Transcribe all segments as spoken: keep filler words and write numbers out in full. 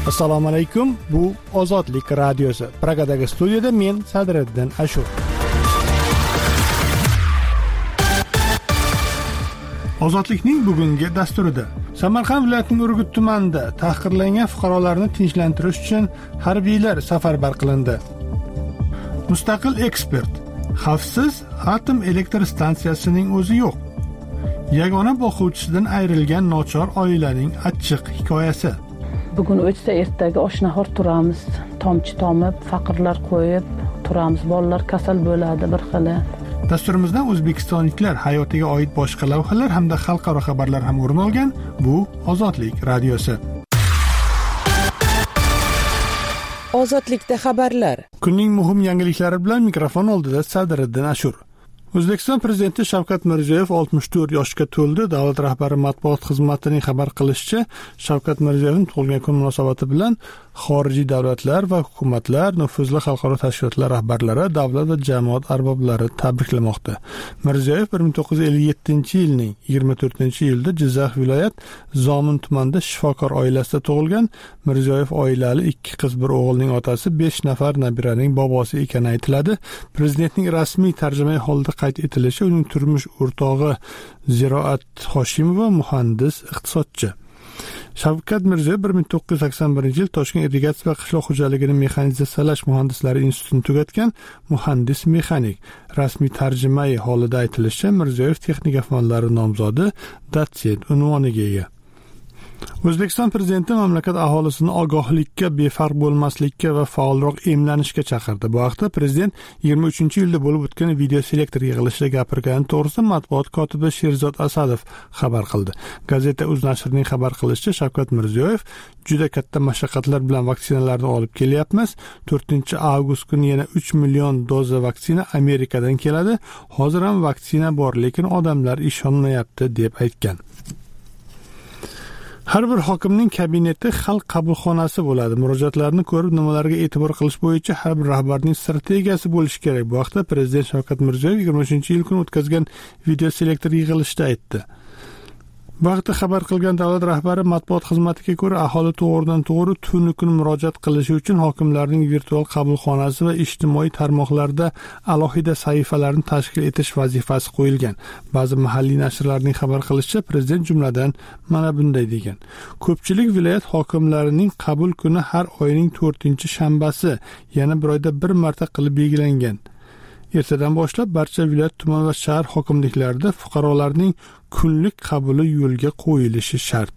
Assalomu alaykum. Bu Ozodlik radiosi. Pragadagi studiyada men Sadriddin Ashur. Ozodlikning bugungi dasturida Samarqand viloyatining Urgut tumanida tahqirlangan fuqarolarni tinchlantirish uchun harbiylar safarbar qilindi. Mustaqil ekspert: xavfsiz atom elektr stansiyasining o'zi yo'q. Yagona boquvchisidan ayrilgan nochor oilaning achchiq hikoyasi. Bugun o'tsa ertaga osh-nahor turamiz, tomchi tomib, faqirlar qo'yib turamiz. Bolalar kasal bo'ladi bir xili. Dasturimizda o'zbekistonliklar hayotiga oid boshqa lavhalar hamda xalqaro xabarlar ham o'rin olgan. Bu Ozodlik radiosi. Ozodlikda xabarlar. Kunning muhim yangiliklari bilan mikrofon oldida Sadriddin Ashur. O'zbekiston prezidenti Shavkat Mirziyoyev oltmish to'rt yoshga to'ldi. Davlat rahbari matbuot xizmatining xabar qilishicha, Shavkat Mirziyoyevning tug'ilgan kun munosabati bilan xorijiy davlatlar va hukumatlar, nufuzli xalqaro tashkilotlar rahbarlari, davlat va jamoat arboblari tabriklamoqda. Mirziyoyev bir ming to'qqiz yuz ellik yettinchi yilning yigirma to'rtinchi iyulda Jizzax viloyat Zomin tumanida shifokor oilasida tug'ilgan. Mirziyoyev oilali ikki qiz bir o'g'ilning otasi, besh nafar nabiraning bobosi ekani aytiladi. Prezidentning rasmiy tarjimai holda qayd etilishicha, uning turmush o'rtog'i Ziroat Hoshimova muhandis, iqtisodchi. Shavkat Mirziyoyev bir ming to'qqiz yuz sakson birinchi yil Toshkent irrigatsiya va qishloq xo'jaligini mexanizatsiyalash muhandislari institutini tugatgan, muhandis mexanik. Rasmiy tarjimai holida aytilishicha, Mirziyoyev texnika fanlari nomzodi, dotsent unvoniga ega. O'zbekiston prezidenti mamlakat aholisini ogohlikka, befarq bo'lmaslikka va faolroq emlanishga chaqirdi. Bu haqda prezident yigirma uchinchi iyulda bo'lib o'tgan video selektor yig'ilishida gapirgani to'g'risida matbuot kotibi Sherzod Asadov xabar qildi. Gazeta Uz nashrining xabar qilishicha, Shavkat Mirziyoyev: juda katta mashaqqatlar bilan vaksinalarni olib kelyapmiz. to'rtinchi avgust kuni yana uch million doza vaksina Amerikadan keladi. Hozir ham vaksina bor, lekin odamlar ishonmayapti deb aytgan. Har bir hokimning kabineti xalq qabulxonasi bo'ladi. Murojaatlarni ko'rib, nimalarga e'tibor qilish bo'yicha har bir rahbarning strategiyasi bo'lishi kerak. Bu haqda prezident Shavkat Mirziyoyev yigirma uchinchi iyul kuni o'tkazgan video selektor yig'ilishida aytdi. Bu haqda xabar qilgan davlat rahbari matbuot xizmatiga ko'ra, aholi to'g'ridan to'g'ri tunu kun murojaat qilishi uchun hokimlarning virtual qabulxonasi va ijtimoiy tarmoqlarda alohida sahifalarni tashkil etish vazifasi qo'yilgan. Ba'zi mahalliy nashrlarning xabar qilishicha, prezident jumladan mana bunday degan: ko'pchilik viloyat hokimlarining qabul kuni har oyning to'rtinchi shanbasi, yana bir oyda bir marta qilib belgilangan. Ertadan boshlab barcha viloyat, tuman va shahar hokimliklarida fuqarolarning kunlik qabuli yo'lga qo'yilishi shart.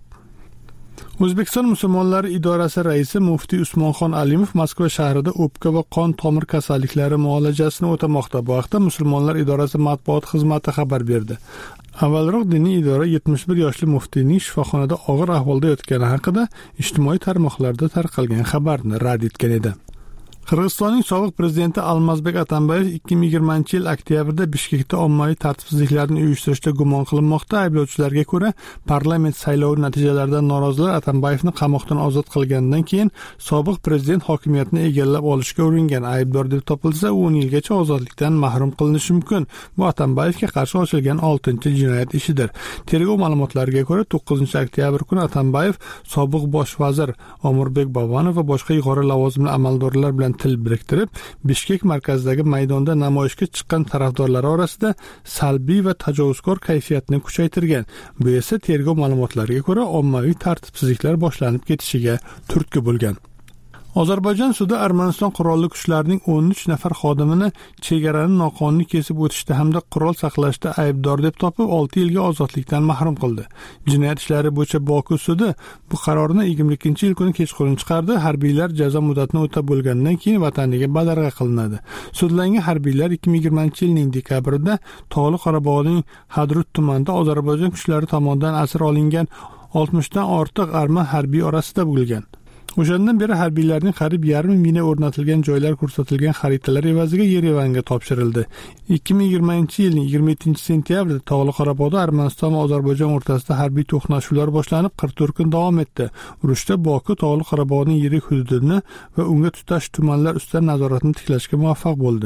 O'zbekiston musulmonlari idorasi raisi muftiy Usmonxon Alimov Moskva shahrida o'pka va qon tomir kasalliklari muolajasini o'tamoqda. Bu haqda musulmonlar idorasi matbuot xizmati xabar berdi. Avvalroq diniy idora yetmish bir yoshli muftiyning shifoxonada og'ir ahvolda yotgani haqida ijtimoiy tarmoqlarda tarqalgan xabarni rad etgan edi. Qirg'izistonning sobiq prezidenti Almazbek Atambayev ikki ming yigirmanchi yil oktyabrda Bishkekda ommaviy tartibsizliklarni uyushtirishda gumon qilinmoqda. Ayblovchilarga ko'ra, parlament saylovi natijalaridan norozilar Atambayevni qamoqdan ozod qilgandan keyin sobiq prezident hokimiyatni egallab olishga uringan. Aybdor deb topilsa, o'n yilgacha ozodlikdan mahrum qilinishi mumkin. Bu Atambayevga qarshi ochilgan oltinchi jinoyat ishidir. Tergov ma'lumotlariga ko'ra, to'qqizinchi oktyabr kuni Atambayev sobiq bosh vazir Omurbek Bobonov va boshqa yuqori lavozimli amaldorlar bilan til biriktirib, Bishkek markazidagi maydonda namoyishga chiqqan tarafdorlar orasida salbiy va tajovuzkor kayfiyatni kuchaytirgan. Bu esa tergov ma'lumotlariga ko'ra ommaviy tartibsizliklar boshlanib ketishiga turtki bo'lgan. Ozarbayjon sudi Armaniston qurolli kuchlarining o'n uch nafar xodimini chegarani noqonuniy kesib o'tishda hamda qurol saqlashda aybdor deb topib, olti yilga ozodlikdan mahrum qildi. Jinoyat ishlari bo'yicha Boku sudi bu qarorni yigirma ikkinchi yil kuni kechqurun chiqardi. Harbiylar jazo muddatini o'tab bo'lgandan keyin vataniga badarg'a qilinadi. Sudlangan harbiylar ikki ming yigirmanchi yilning dekabrida Tog'li Qorabog'ning Hadrut tumanida Ozarbayjon kuchlari tomonidan asir olingan oltmishdan ortiq arman harbiy orasida bo'lgan. O'shandan beri harbiylarning qariyb yarim mina o'rnatilgan joylar ko'rsatilgan xaritalar evaziga Yerevanga topshirildi. ikki ming yigirmanchi yilning yigirma yettinchi sentyabrida Tog'li Qorabog'da Armaniston va Ozarbayjon o'rtasida harbiy to'qnashuvlar boshlanib, qirq to'rt kun davom etdi. Urushda Boku Tog'li Qorabog'ning yirik hududini va unga tutash tumanlar ustidan nazoratni tiklashga muvaffaq bo'ldi.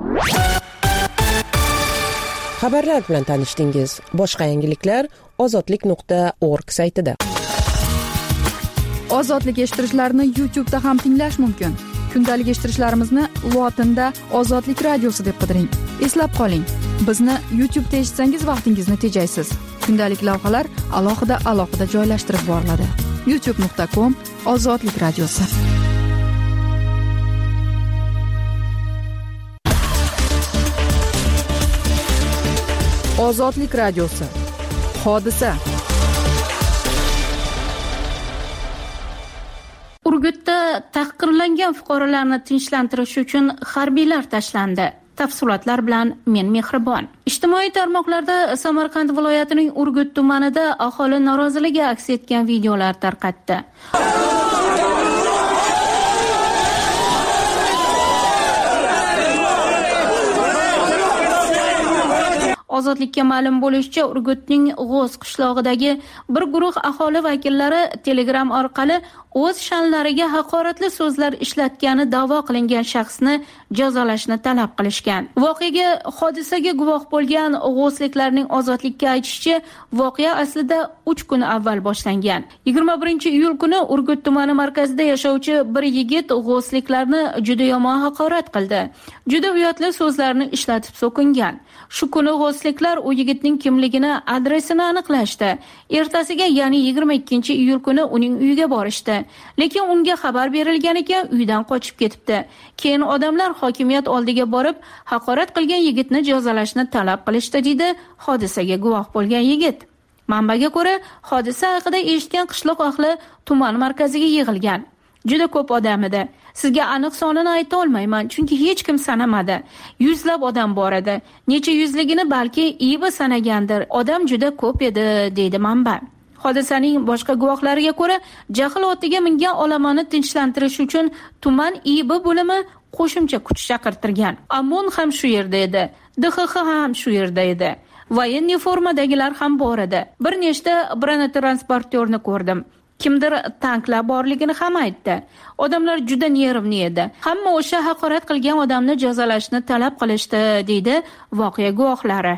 Xabarlar bilan tanishdingiz. Boshqa yangiliklar ozodlik nuqta org saytida. Ozodlik eshittirishlarni YouTube'da ham tinglash mumkin. Kundalik eshittirishlarimizni lotinda Ozodlik radiosi deb qidiring. Eslab qoling, bizni YouTube'da eshitsangiz vaqtingizni tejaysiz. Kundalik lavhalar alohida alohida joylashtirib boriladi. youtube nuqta com Ozodlik radiosi. Ozodlik radiosi. Hodisa. Urgutda tahqirlangan fuqarolarni tinchlantirish uchun harbiylar tashlandi. Tafsilotlar bilan men Mehribon. Ijtimoiy tarmoqlarda Samarqand viloyatining Urgut tumanida aholi noroziligi aks etgan videolar tarqatdi. Ozodlikka ma'lum bo'lishicha, Urgutning G'oz qishlog'idagi bir guruh aholi vakillari Telegram orqali o'z sha'nlariga haqoratli so'zlar ishlatgani da'vo qilingan shaxsni jazolashni talab qilishgan. Voqeaga hodisaga guvoh bo'lgan g'ozliklarning ozodlikka aytishicha, voqea aslida uch kun avval boshlangan. yigirma birinchi iyul kuni Urgut tumani markazida yashovchi bir yigit g'ozliklarni juda yomon haqorat qildi. Juda uyatli so'zlarni ishlatib so'kingan. Shu kuni g'ozliklar u yigitning kimligini, adresini aniqlashdi. Ertasiga, ya'ni yigirma ikkinchi iyul kuni uning uyiga borishdi. Lekin unga xabar berilgan ekan, uydan qochib ketibdi. Keyin odamlar hokimiyat oldiga borib, haqorat qilgan yigitni jazolashni talab qilishdi, dedi hodisaga guvoh bo'lgan yigit. Manbaga ko'ra, hodisa haqida eshitgan qishloq ahli tuman markaziga yig'ilgan. Juda ko'p odam edi. Sizga aniq sonini ayta olmayman, chunki hech kim sanamadi. Yuzlab odam bor edi. Necha yuzligini balki ibi sanagandir. Odam juda ko'p edi, deydi manba. Hodisaning boshqa guvohlariga ko'ra, jahl otiga mingan olamoni tinchlantirish uchun tuman ibi bo'limi qo'shimcha kuch chaqirtirgan. Ammon ham shu yerda edi. D X X ham shu yerda edi. Voyenniy formadagilar ham bor edi. Bir nechta bronetransportyorni ko'rdim. Kimdir tanklar borligini ham aytdi. Odamlar juda nervni edi. Hamma o'sha haqorat qilgan odamni jazolashni talab qilishdi, deydi voqea guvohlari.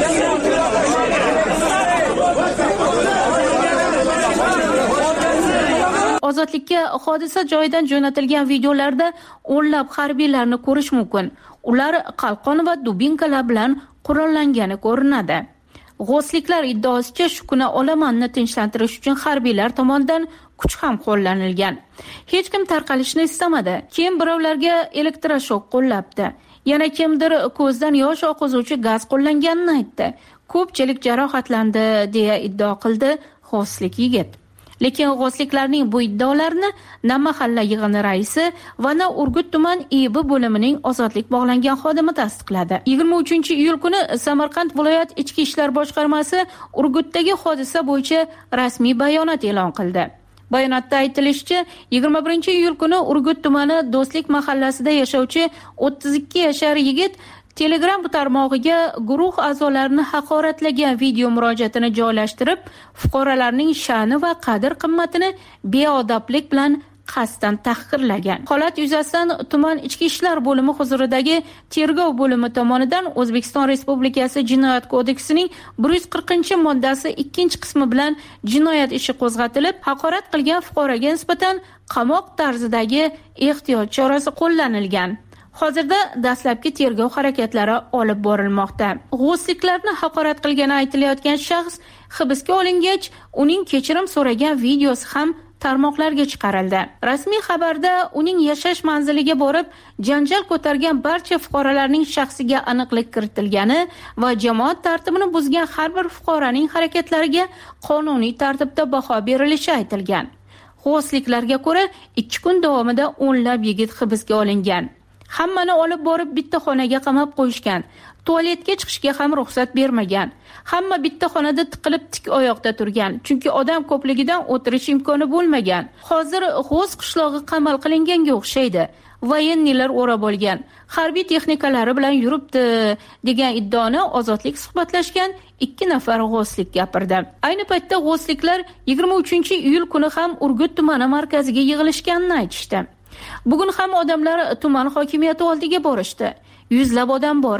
Ozodlikka hodisa joyidan jo'natilgan videolarda o'nlab harbiylarni ko'rish mumkin. Ular qalqon va dubinkalar bilan qurollangani ko'rinadi. G'ozliklar iddaosicha, shu kuni olomonni tinchlantirish uchun harbiylar tomonidan kuch ham qo'llanilgan. Hech kim tarqalishni istamadi. Keyin birovlarga elektroshok qo'llabdi. Yana kimdir ko'zdan yosh oqizuvchi gaz qo'llanganini aytdi. Ko'pchilik jarohatlandi, deya iddao qildi g'ozlik yigit. Lekin g'ozliklarning bu iddaolarini na mahalla yig'ini raisi va na Urgut tuman ibi bo'limining ozodlik bog'langan xodimi tasdiqladi. yigirma uchinchi iyul kuni Samarqand viloyat ichki ishlar boshqarmasi Urgutdagi hodisa bo'yicha rasmiy bayonot e'lon qildi. Bayonotda aytilishicha, yigirma birinchi iyul kuni Urgut tumani Do'stlik mahallasida yashovchi o'ttiz ikki yashar yigit Telegram tarmog'iga guruh a'zolarini haqoratlagan video murojaatini joylashtirib, fuqarolarning sha'ni va qadr-qimmatini beodoblik bilan qasddan tahqirlagan. Holat yuzasidan tuman ichki ishlar bo'limi huzuridagi tergov bo'limi tomonidan O'zbekiston Respublikasi Jinoyat kodeksining bir yuz qirqinchi moddasi ikkinchi qismi bilan jinoyat ishi qo'zg'atilib, haqorat qilgan fuqaroga nisbatan qamoq tarzidagi ehtiyot chorasi qo'llanilgan. Hozirda dastlabki tergov harakatlari olib borilmoqda. G'ozliklarni haqorat qilgani aytilayotgan shaxs hibsga olingach, uning kechirim so'ragan videosi ham tarmoqlarga chiqarildi. Rasmiy xabarda uning yashash manziliga borib, janjal ko'targan barcha fuqarolarning shaxsiga aniqlik kiritilgani va jamoat tartibini buzgan har bir fuqaroning harakatlariga qonuniy tartibda baho berilishi aytilgan. G'ozliklarga ko'ra, ikki kun davomida o'nlab yigit hibsga olingan. Hammani olib borib bitta xonaga qamab qo'yishgan. Tualetga chiqishga ham ruxsat bermagan. Hamma bitta xonada tiqilib tik oyoqda turgan, chunki odam ko'pligidan o'tirish imkoni bo'lmagan. Hozir G'oz qishlog'i qamal qilinganga o'xshaydi. Vayenniylar o'rab olgan, harbiy texnikalari bilan yuribdi, degan iddaoni Ozodlik suhbatlashgan ikki nafar g'ozlik gapirdi. Ayni paytda g'ozliklar yigirma uchinchi iyul kuni ham Urgut tumani markaziga yig'ilishganini aytishdi. Bugun ham odamlar tuman hokimiyati oldiga borishdi. Yuzlab odam bor edi.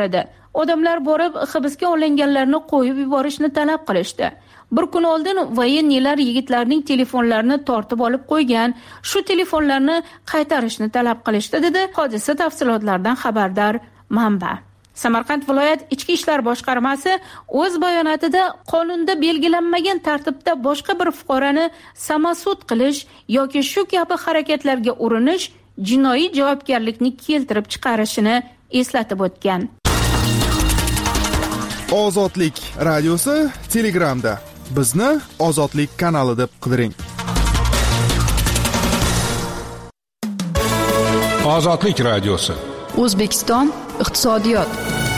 odamlar borib hibsga olinganlarni qo'yib yuborishni talab qilishdi. Bir kun oldin voyennilar yigitlarning telefonlarini tortib olib qo'ygan, shu telefonlarni qaytarishni talab qilishdi, dedi hodisa tafsilotlaridan xabardor manba. Samarqand viloyat Ichki ishlar boshqarmasi o'z bayonotida qonunda belgilanmagan tartibda boshqa bir fuqaroni samosud qilish yoki shu kabi harakatlarga urinish jinoiy javobgarlikni keltirib chiqarishini eslatib o'tgan. Ozodlik radiosi Telegramda. Bizni Ozodlik kanali deb qidiring. Ozodlik radiosi. O'zbekiston iqtisodiyot.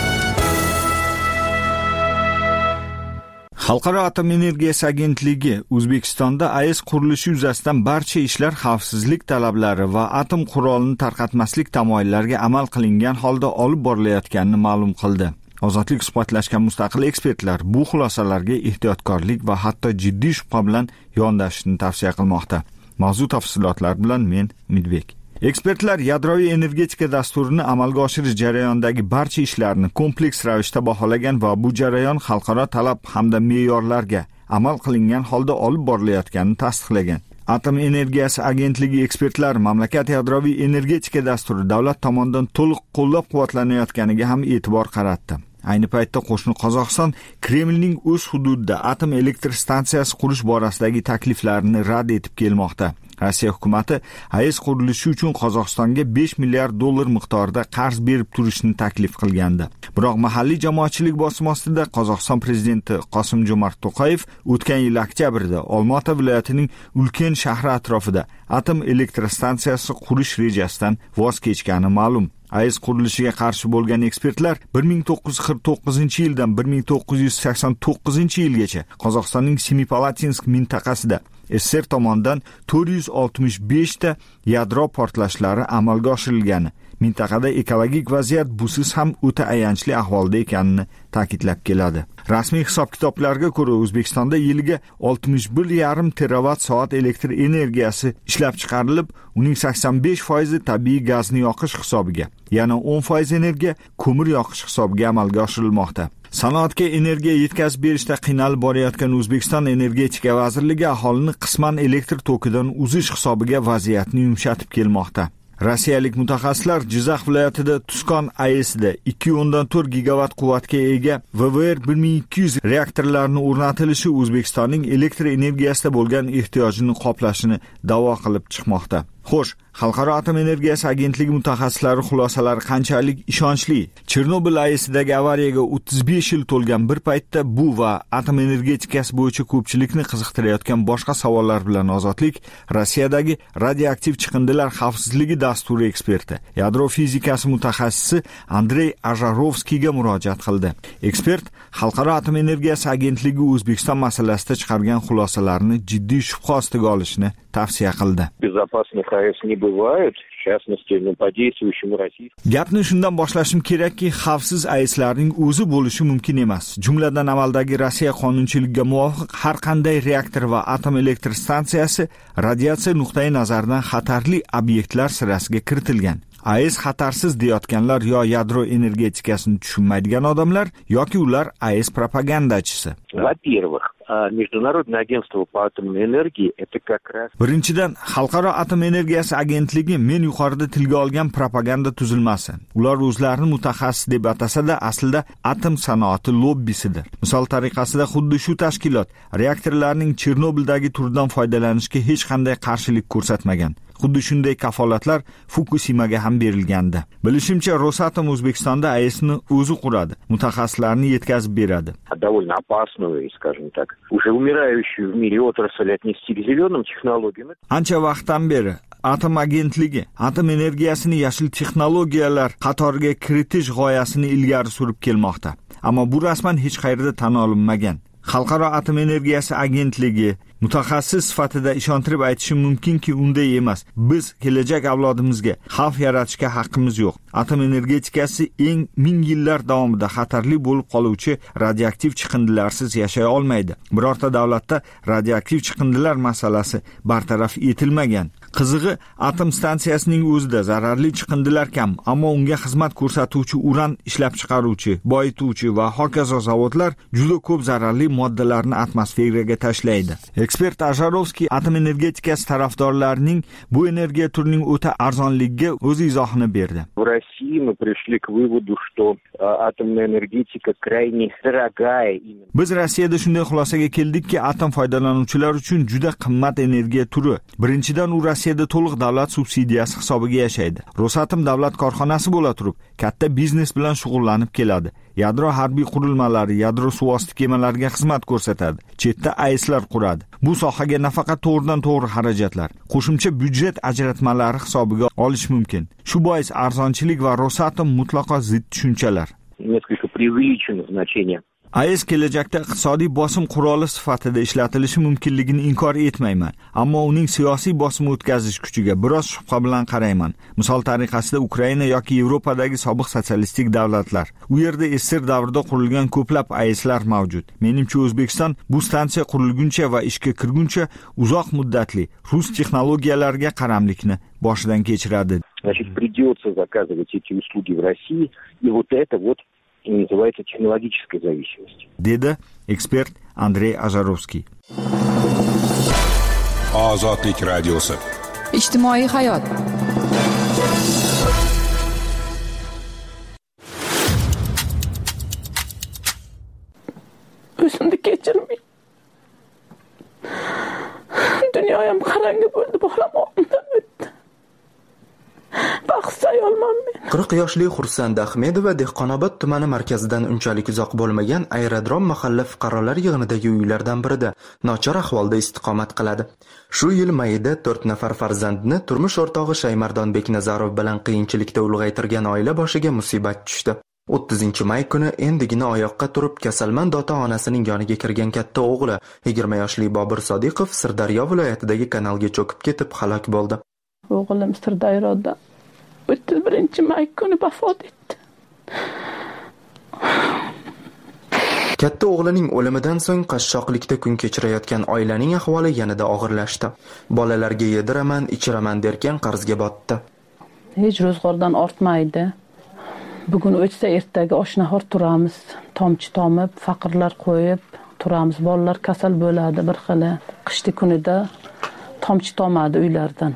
Xalqaro atom energiyasi agentligi O'zbekistonda A E S qurilishi yuzasidan barcha ishlar xavfsizlik talablari va atom qurolini tarqatmaslik tamoyillariga amal qilingan holda olib borilayotganini ma'lum qildi. Ozodlik suhbatlashgan mustaqil ekspertlar bu xulosalarga ehtiyotkorlik va hatto jiddiy shubha bilan yondashishni tavsiya qilmoqda. Mavzu tafsilotlari bilan men Umidbek. Ekspertlar yadroviy energetika dasturini amalga oshirish jarayonidagi barcha ishlarni kompleks ravishda baholagan va bu jarayon xalqaro talab hamda me'yorlarga amal qilingan holda olib borilayotganini tasdiqlagan. Atom energiyasi agentligi ekspertlari mamlakat yadroviy energetika dasturi davlat tomonidan to'liq qo'llab-quvvatlanayotganiga ham e'tibor qaratdi. Ayni paytda qo'shni Qozog'iston Kremlning o'z hududida atom elektr stansiyasi qurish borasidagi takliflarini rad etib kelmoqda. Rossiya hukumatı A E S qurilishi uchun Qozog'istonga besh milliard dollar miqdorida qarz berib turishni taklif qilgandi. Biroq mahalliy jamoatchilik bosimi ostida Qozog'iston prezidenti Qosim-Jomart To'qayev o'tgan yil oktyabrda Olma-ota viloyatining Ulkan shahri atrofida atom elektr stansiyasi qurish rejasidan voz kechgani ma'lum. A E S qurilishiga qarshi bo'lgan ekspertlar bir ming to'qqiz yuz qirq to'qqizinchi yildan bir ming to'qqiz yuz sakson to'qqizinchi yilgacha Qozog'istonning Semipalatinsk mintaqasida S S R tomonidan to'rt yuz oltmish besh ta yadro portlashlari amalga oshirilgani, mintaqada ekologik vaziyat busiz ham o'ta ayanchli ahvolda ekanini ta'kidlab keladi. Rasmiy hisob-kitoblarga ko'ra O'zbekistonda yiliga oltmish bir yarim teravat soat elektr energiyasi ishlab chiqarilib, uning sakson besh foizi tabiiy gazni yoqish hisobiga, yana o'n foiz energiya ko'mir yoqish hisobiga amalga oshirilmoqda. Sanoatga energiya yetkazib berishda qiynalib borayotgan O'zbekiston Energetika vazirligi aholini qisman elektr tokidan uzish hisobiga vaziyatni yumshatib kelmoqda. Rossiyalik mutaxassislar Jizzax viloyatida Tuskon A E S'da ikki o'ndan to'rt gigavat quvvatga ega V V R bir ming ikki yuz reaktorlarini o'rnatilishi O'zbekistonning elektr energiyasida bo'lgan ehtiyojini qoplashini da'vo qilib chiqmoqda. Xo'sh, Xalqaro atom energiyasi agentligi mutaxassislari xulosalari qanchalik ishonchli? Chernobil A E S'dagi avariyaga o'ttiz besh yil to'lgan bir paytda bu va atom energetikasi bo'yicha ko'pchilikni qiziqtirayotgan boshqa savollar bilan Ozodlik Rossiyadagi radioaktiv chiqindilar xavfsizligi dasturi eksperti, yadro fizikasi mutaxassisi Andrey Ajarovskiyga murojaat qildi. Ekspert Xalqaro atom energiyasi agentligi O'zbekiston masalasida chiqargan xulosalarni jiddiy shubha ostiga olishni tavsiya qildi. Безопасных А Э С не бывает, в частности, ну, по действующему российскому. Gapni shundan boshlashim kerakki, xavfsiz A E S'larning o'zi bo'lishi mumkin emas. Jumladan amaldagi Rossiya qonunchiligiga muvofiq har qanday reaktor va atom elektr stansiyasi radiatsiya nuqtai nazaridan xatarli obyektlar sirasiga kiritilgan. A E S xatarsiz deyotganlar yo yadro energetikasini tushunmaydigan odamlar yoki ular A E S propagandachisi. Во-первых, Международное агентство по атомной энергии это как раз Birinchidan, Xalqaro atom energiyasi agentligi men yuqorida tilga olgan propaganda tuzilmasi. Ular o'zlarini mutaxassis deb atasada aslida atom sanoati lobbisidir. Misol tariqasida xuddi shu tashkilot reaktorlarning Chernobildagi turidan foydalanishga hech qanday qarshilik ko'rsatmagan. Xuddi shunday kafolatlar Fukushimaga ham berilgandi. Bilishimcha, Rosatom O'zbekistonda A E S'ni o'zi quradi, mutaxassislarni yetkazib beradi. Довольно опасную, скажем так, уже умирающую в мире отрасль отнести к зеленым технологиям. Ancha vaqtdan beri atom agentligi atom energiyasini yashil texnologiyalar qatoriga kiritish g'oyasini ilgari surib kelmoqda. Ammo bu rasman hech qayerda tan olinmagan. Xalqaro atom energiyasi agentligi mutaxassis sifatida ishontirib aytishim mumkinki unday emas. Biz kelajak avlodimizga xavf yaratishga haqqimiz yo'q. Atom energetikasi eng ming yillar davomida xatarli bo'lib qoluvchi radioaktiv chiqindilarsiz yashay olmaydi. Birorta davlatda radioaktiv chiqindilar masalasi bartaraf etilmagan. Qizig'i, atom stansiyasining o'zida zararli chiqindilar kam, ammo unga xizmat ko'rsatuvchi uran ishlab chiqaruvchi, boyituvchi va hokazo zavodlar juda ko'p zararli moddalarni atmosferaga tashlaydi. Ekspert Ajarovskiy atom energetikasi tarafdorlarining bu energiya turining o'ta arzonligiga o'z izohini berdi. В России мы пришли к выводу, что атомная энергетика крайне дорогая. Biz Rossiyada shunday xulosaga keldikki, atom foydalanuvchilar uchun juda qimmat energiya turi. Birinchidan, u Rossiyada to'liq davlat subsidiyasi hisobiga yashaydi. Rosatom davlat korxonasi bo'la turib, katta biznes bilan shug'ullanib keladi. Yadro harbiy qurilmalari, yadro suvosti kemalariga xizmat ko'rsatadi. Chetda ayslar quradi. Bu sohaga nafaqat to'g'ridan to'g'ri xarajatlar, qo'shimcha byudjet ajratmalari hisobiga olish mumkin. Shu bois arzonchilik va Rosatom mutlaqo zid tushunchalar. Несколько преувеличено значение. A E S kelajakda iqtisodiy bosim quroli sifatida ishlatilishi mumkinligini inkor etmayman, ammo uning siyosiy bosim o'tkazish kuchiga biroz shubha bilan qarayman. Misol tariqasida Ukraina yoki Yevropadagi sobiq sotsialistik davlatlar. U yerda S S R davrida qurilgan ko'plab A E S'lar mavjud. Menimcha O'zbekiston bu stansiya qurilguncha va ishga kirguncha uzoq muddatli rus texnologiyalariga qaramlikni boshidan kechiradi. Значит, придется заказывать эти услуги в России, и вот это вот и называется технологической зависимостью. Dedi ekspert Andrey Ajarovskiy. Ozodlik radiosi. Ijtimoiy hayot. O'zimni kechirmay. Dunyoyam qarangi bo'ldi, bolam oldimdan o'tdi. qirq yoshli Xursand Ahmedova Dehqonobod tumani markazidan unchalik uzoq bo'lmagan Aerodrom mahalla fuqarolar yig'inidagi uylardan birida nochor ahvolda istiqomat qiladi. Shu yil mayida to'rt nafar farzandni turmush o'rtog'i Shaymardon Beknazarov bilan qiyinchilikda ulg'aytirgan oila boshiga musibat tushdi. o'ttizinchi may kuni endigina oyoqqa turib kasalmand ota-onasining yoniga kirgan katta o'g'li yigirma yoshli Bobur Sodiqov Sirdaryo viloyatidagi kanalga cho'kib ketib halok bo'ldi. O'g'lim Sirdaryoda o'ttiz birinchi may kuni vafot etdi. Katta o'g'lining o'limidan so'ng qashshoqlikda kun kechirayotgan oilaning ahvoli yanada og'irlashdi. Bolalarga yediraman, ichiraman derkan qarzga botdi. Hech ro'zg'ordan ortmaydi. Bugun o'tsa ertaga osh-nahor turamiz, tomchi tomib, faqirlar qo'yib turamiz. Bolalar kasal bo'ladi bir xili. Qishli kunida tomchi tomadi uylardan.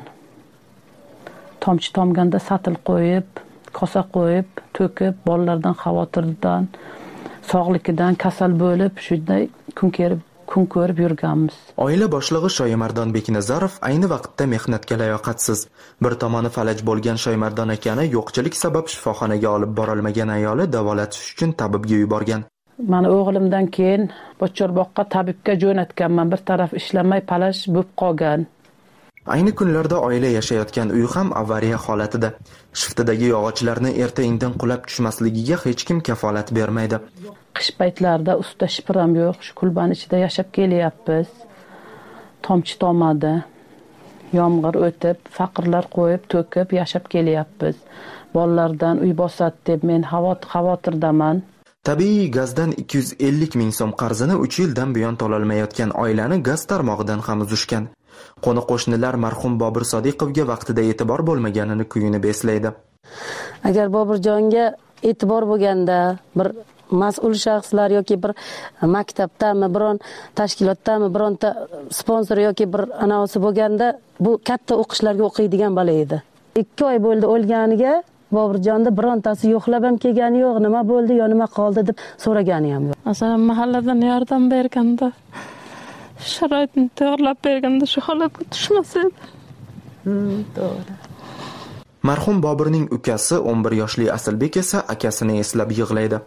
Tomchi tomganda satil qo'yib, kosa qo'yib, to'kib, bolalardan xavotirdan, sog'ligidan kasal bo'lib, shunday kun ko'rib, kun ko'rib yurganmiz. Oila boshlig'i Shoymardon Beknazarov ayni vaqtda mehnatga layoqatsiz. Bir tomoni falaj bo'lgan Shoymardon akani yo'qchilik sabab shifoxonaga olib borolmagan ayoli davolatish uchun tabibga yuborgan. Mana o'g'limdan keyin Bochorboqqa tabibga jo'natganman. Bir taraf ishlamay falaj bo'lib qolgan. Ayni kunlarda oila yashayotgan uy ham avariya holatida. Shiftidagi yog'ochlarni erta-indin qulab tushmasligiga hech kim kafolat bermaydi. Qish paytlarida ustida shipram yo'q, shu kulban ichida yashab kelyapmiz. Tomchi tomadi. Yomg'ir o'tib, faqirlar qo'yib, to'kib yashab kelyapmiz. Bolalardan uy bosadi deb men xavotirdaman. Tabiiy gazdan ikki yuz ellik ming so'm qarzini uch yildan buyon to'lolmayotgan oilani gaz tarmog'idan ham uzishgan. Qo'ni-qo'shnilar marhum Bobur Sodiqovga vaqtida e'tibor bo'lmaganini kuyunib eslaydi. Agar Boburjonga e'tibor bo'lganda, bir mas'ul shaxslar yoki bir maktabdami, biron tashkilotdami, bironta sponsor yoki bir anavsi bo'lganda, bu katta o'qishlarga o'qiydigan bola edi. ikki oy bo'ldi o'lganiga, Boburjonni birontasi yo'qlab ham kelgani yo'q, nima bo'ldi, yo nima qoldi deb so'ragani ham yo'q. Masalan, mahalladan yordam berganda, sharoitni tayyorlab berganda shu holatga tushmas edi. Hmm, to'g'ri. Marhum Boburning ukasi o'n bir yoshli Asilbek esa akasini eslab yig'laydi.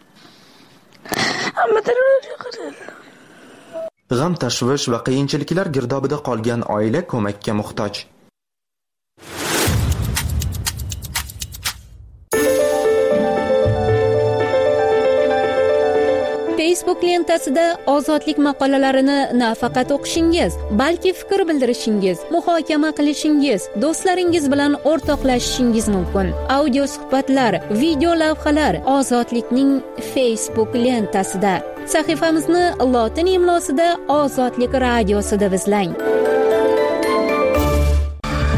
G'am, tashvish va qiyinchiliklar girdobida qolgan oila ko'makka muhtoj. Facebook lentasida ozodlik maqolalarini nafaqat o'qishingiz, balki fikr bildirishingiz, muhokama qilishingiz, do'stlaringiz bilan o'rtoqlashishingiz mumkin. Audio suhbatlar, video lavhalar Ozodlikning Facebook lentasida. Sahifamizni lotin imlosida Ozodlik radiosida izlang.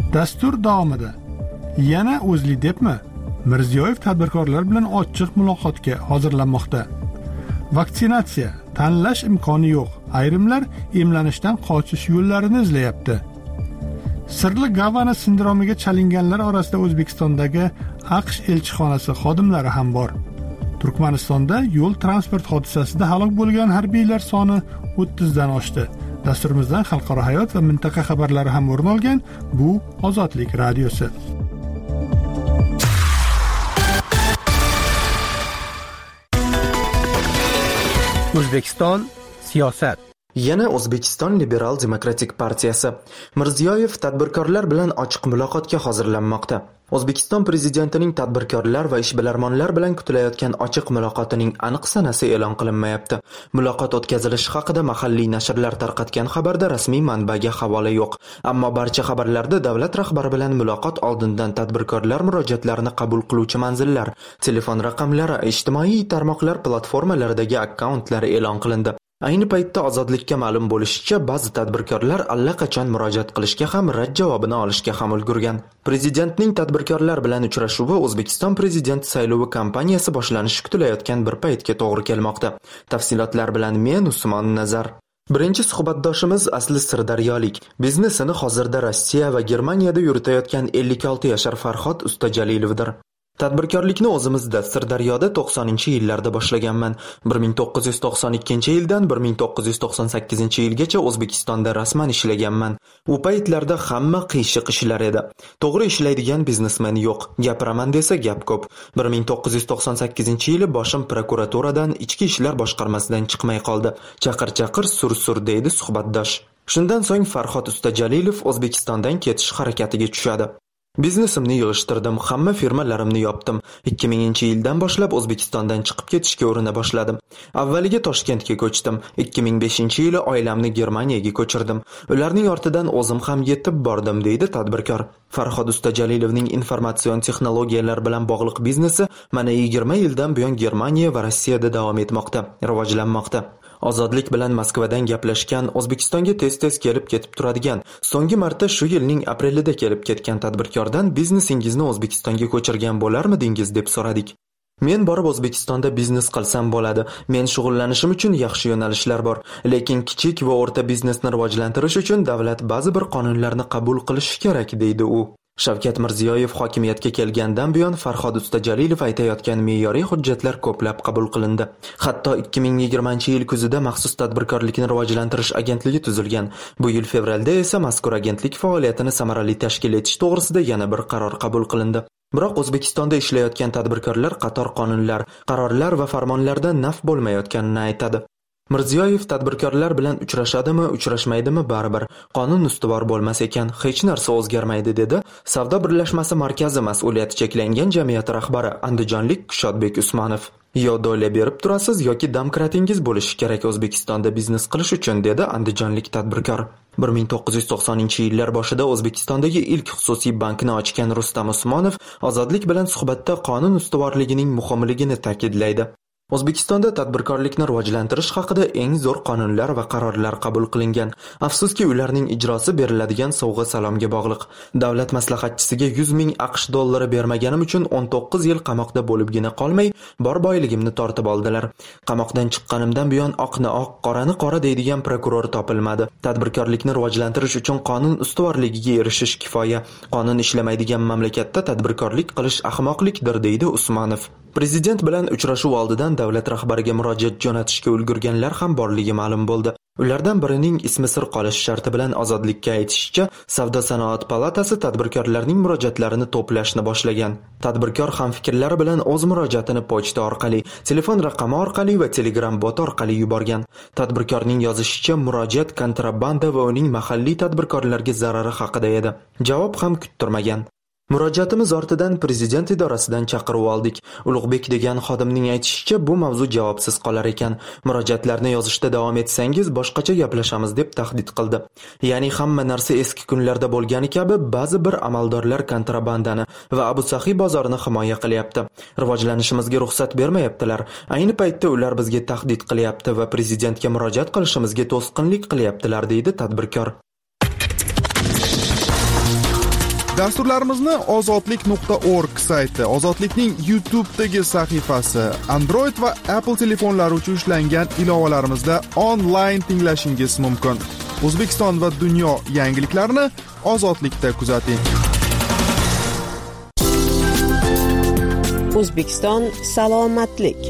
Dastur davomida yana O'zLiDepmi? Mirziyoyev tadbirkorlar bilan ochiq muloqotga hozirlanmoqda. Vaksinatsiya, tanlash imkoni yo'q. Ayrimlar emlanishdan qochish yo'llarini izlayapti. Sirli Gavana sindromiga chalinganlar orasida O'zbekistondagi AQSh elchixonasi xodimlari ham bor. Turkmanistonda yo'l transport hodisasida halok bo'lgan harbiylar soni o'ttiz dan oshdi. Dasturimizdan xalqaro hayot va mintaqa xabarlari ham o'rin olgan. Bu Ozodlik radiosi. O'zbekiston siyosat. Yana O'zbekiston Liberal Demokratik partiyasi Mirziyoyev tadbirkorlar bilan ochiq muloqotga hozirlanmoqda. O'zbekiston prezidentining tadbirkorlar va ishbilarmonlar bilan kutilayotgan ochiq muloqotining aniq sanasi e'lon qilinmayapti. Muloqot o'tkazilishi haqida mahalliy nashrlar tarqatgan xabarda rasmiy manbaga havola yo'q. Ammo barcha xabarlarda davlat rahbari bilan muloqot oldindan tadbirkorlar murojaatlarini qabul qiluvchi manzillar, telefon raqamlari, ijtimoiy tarmoqlar platformalaridagi akkauntlari e'lon qilindi. Ayni paytda Ozodlikka ma'lum bo'lishicha, ba'zi tadbirkorlar allaqachon murojaat qilishga ham rad javobini olishga ham ulgurgan. Prezidentning tadbirkorlar bilan uchrashuvi O'zbekiston prezidenti saylovi kampaniyasi boshlanishi kutilayotgan bir paytga to'g'ri kelmoqda. Tafsilotlar bilan men Usmon Nazar. Birinchi suhbatdoshimiz asli sirdaryolik. Biznesini hozirda Rossiya va Germaniyada yuritayotgan ellik olti yashar Farhod Ustajalilovdir. Tadbirkorlikni o'zimizda Sirdaryoda to'qsoninchi yillarda boshlaganman. bir ming to'qqiz yuz to'qson ikkinchi yildan bir ming to'qqiz yuz to'qson sakkizinchi yilgacha O'zbekistonda rasman ishlaganman. U paytlarda hamma qiyshiq ishlar edi. To'g'ri ishlaydigan biznesmen yo'q. Gapiraman desa gap ko'p. bir ming to'qqiz yuz to'qson sakkizinchi yili boshim prokuraturadan ichki ishlar boshqarmasidan chiqmay qoldi. Chaqir-chaqir sur-sur deydi suhbatdosh. Shundan so'ng Farhod Ustajalilov O'zbekistondan ketish harakatiga tushadi. Biznesimni yig'ishtirdim, hamma firmalarimni yopdim. ikki minginchi yildan boshlab O'zbekistondan chiqib ketishga urina boshladim. Avvaliga Toshkentga ko'chdim. ikki ming beshinchi yili oilamni Germaniyaga ko'chirdim. Ularning ortidan o'zim ham yetib bordim, deydi tadbirkor. Farhod Ustajalilovning informatsion texnologiyalar bilan bog'liq biznesi mana yigirma yildan buyon Germaniya va Rossiyada davom etmoqda, rivojlanmoqda. Ozodlik bilan Moskvadan gaplashgan, O'zbekistonga tez-tez kelib ketib turadigan, so'nggi marta shu yilning aprelida kelib ketgan tadbirkordan biznesingizni O'zbekistonga ko'chirgan bo'larmidingiz deb so'radik. Men borib O'zbekistonda biznes qilsam bo'ladi. Men shug'ullanishim uchun yaxshi yo'nalishlar bor, lekin kichik va o'rta biznesni rivojlantirish uchun davlat ba'zi bir qonunlarni qabul qilishi kerak, deydi u. Shavkat Mirziyoyev hokimiyatga kelgandan buyon Farhod Ustajalilov aytayotgan me'yoriy hujjatlar ko'plab qabul qilindi. Hatto ikki ming yigirmanchi yil kuzida maxsus tadbirkorlikni rivojlantirish agentligi tuzilgan. Bu yil fevralda esa mazkur agentlik faoliyatini samarali tashkil etish to'g'risida yana bir qaror qabul qilindi. Biroq O'zbekistonda ishlayotgan tadbirkorlar qator qonunlar, qarorlar va farmonlardan naf bo'lmayotganini aytadi. Mirziyoyev tadbirkorlar bilan uchrashadimi, uchrashmaydimi baribir. Qonun ustuvor bo'lmas ekan, hech narsa o'zgarmaydi, dedi Savdo birlashmasi markazi mas'uliyati cheklangan jamiyati rahbari andijonlik Kushodbek Usmonov. Yo do'la berib turasiz yoki damkratingiz bo'lishi kerak O'zbekistonda biznes qilish uchun, dedi andijonlik tadbirkor. bir ming to'qqiz yuz to'qsoninchi yillar boshida O'zbekistondagi ilk xususiy bankni ochgan Rustam Usmonov Ozodlik bilan suhbatda qonun ustuvorligining muhimligini ta'kidlaydi. O'zbekistonda tadbirkorlikni rivojlantirish haqida eng zo'r qonunlar va qarorlar qabul qilingan. Afsuski, ularning ijrosi beriladigan sovg'a salomga bog'liq. Davlat maslahatchisiga yuz ming AQSh dollari bermaganim uchun o'n to'qqiz yil qamoqda bo'libgina qolmay, bor boyligimni tortib oldilar. Qamoqdan chiqqanimdan buyon oqni oq, qorani qora deydigan prokuror topilmadi. Tadbirkorlikni rivojlantirish uchun qonun ustuvorligiga erishish kifoya. Qonun ishlamaydigan mamlakatda tadbirkorlik qilish ahmoqlikdir, deydi Usmonov. Prezident bilan uchrashuv oldidan davlat rahbariga murojaat jo'natishga ulgurganlar ham borligi ma'lum bo'ldi. Ulardan birining ismi sir qolish sharti bilan Ozodlikka aytishicha, Savdo-sanoat palatasi tadbirkorlarning murojaatlarini to'plashni boshlagan. Tadbirkor hamfikrlari bilan o'z murojaatini pochta orqali, telefon raqami orqali va Telegram bot orqali yuborgan. Tadbirkorning yozishicha, murojaat kontrabanda va uning mahalliy tadbirkorlarga zarari haqida edi. Javob ham kuttirmagan. Murojaatimiz ortidan prezident idorasidan chaqiruv oldik. Ulug'bek degan xodimning aytishicha, bu mavzu javobsiz qolar ekan. Murojaatlarni yozishda davom etsangiz boshqacha gaplashamiz deb tahdid qildi. Ya'ni hamma narsa eski kunlarda bo'lgani kabi ba'zi bir amaldorlar kontrabandani va Abu Sahiy bozorini himoya qilyapti. Rivojlanishimizga ruxsat bermayaptilar. Ayni paytda ular bizga tahdid qilyapti va prezidentga murojaat qilishimizga to'sqinlik qilyaptilar, deydi tadbirkor. Dasturlarimizni ozodlik nuqta org sayti, Ozodlikning YouTube'dagi sahifasi, Android va Apple telefonlari uchun ishlangan ilovalarimizda onlayn tinglashingiz mumkin. O'zbekiston va dunyo yangiliklarini Ozodlikda kuzating. O'zbekiston salomatlik.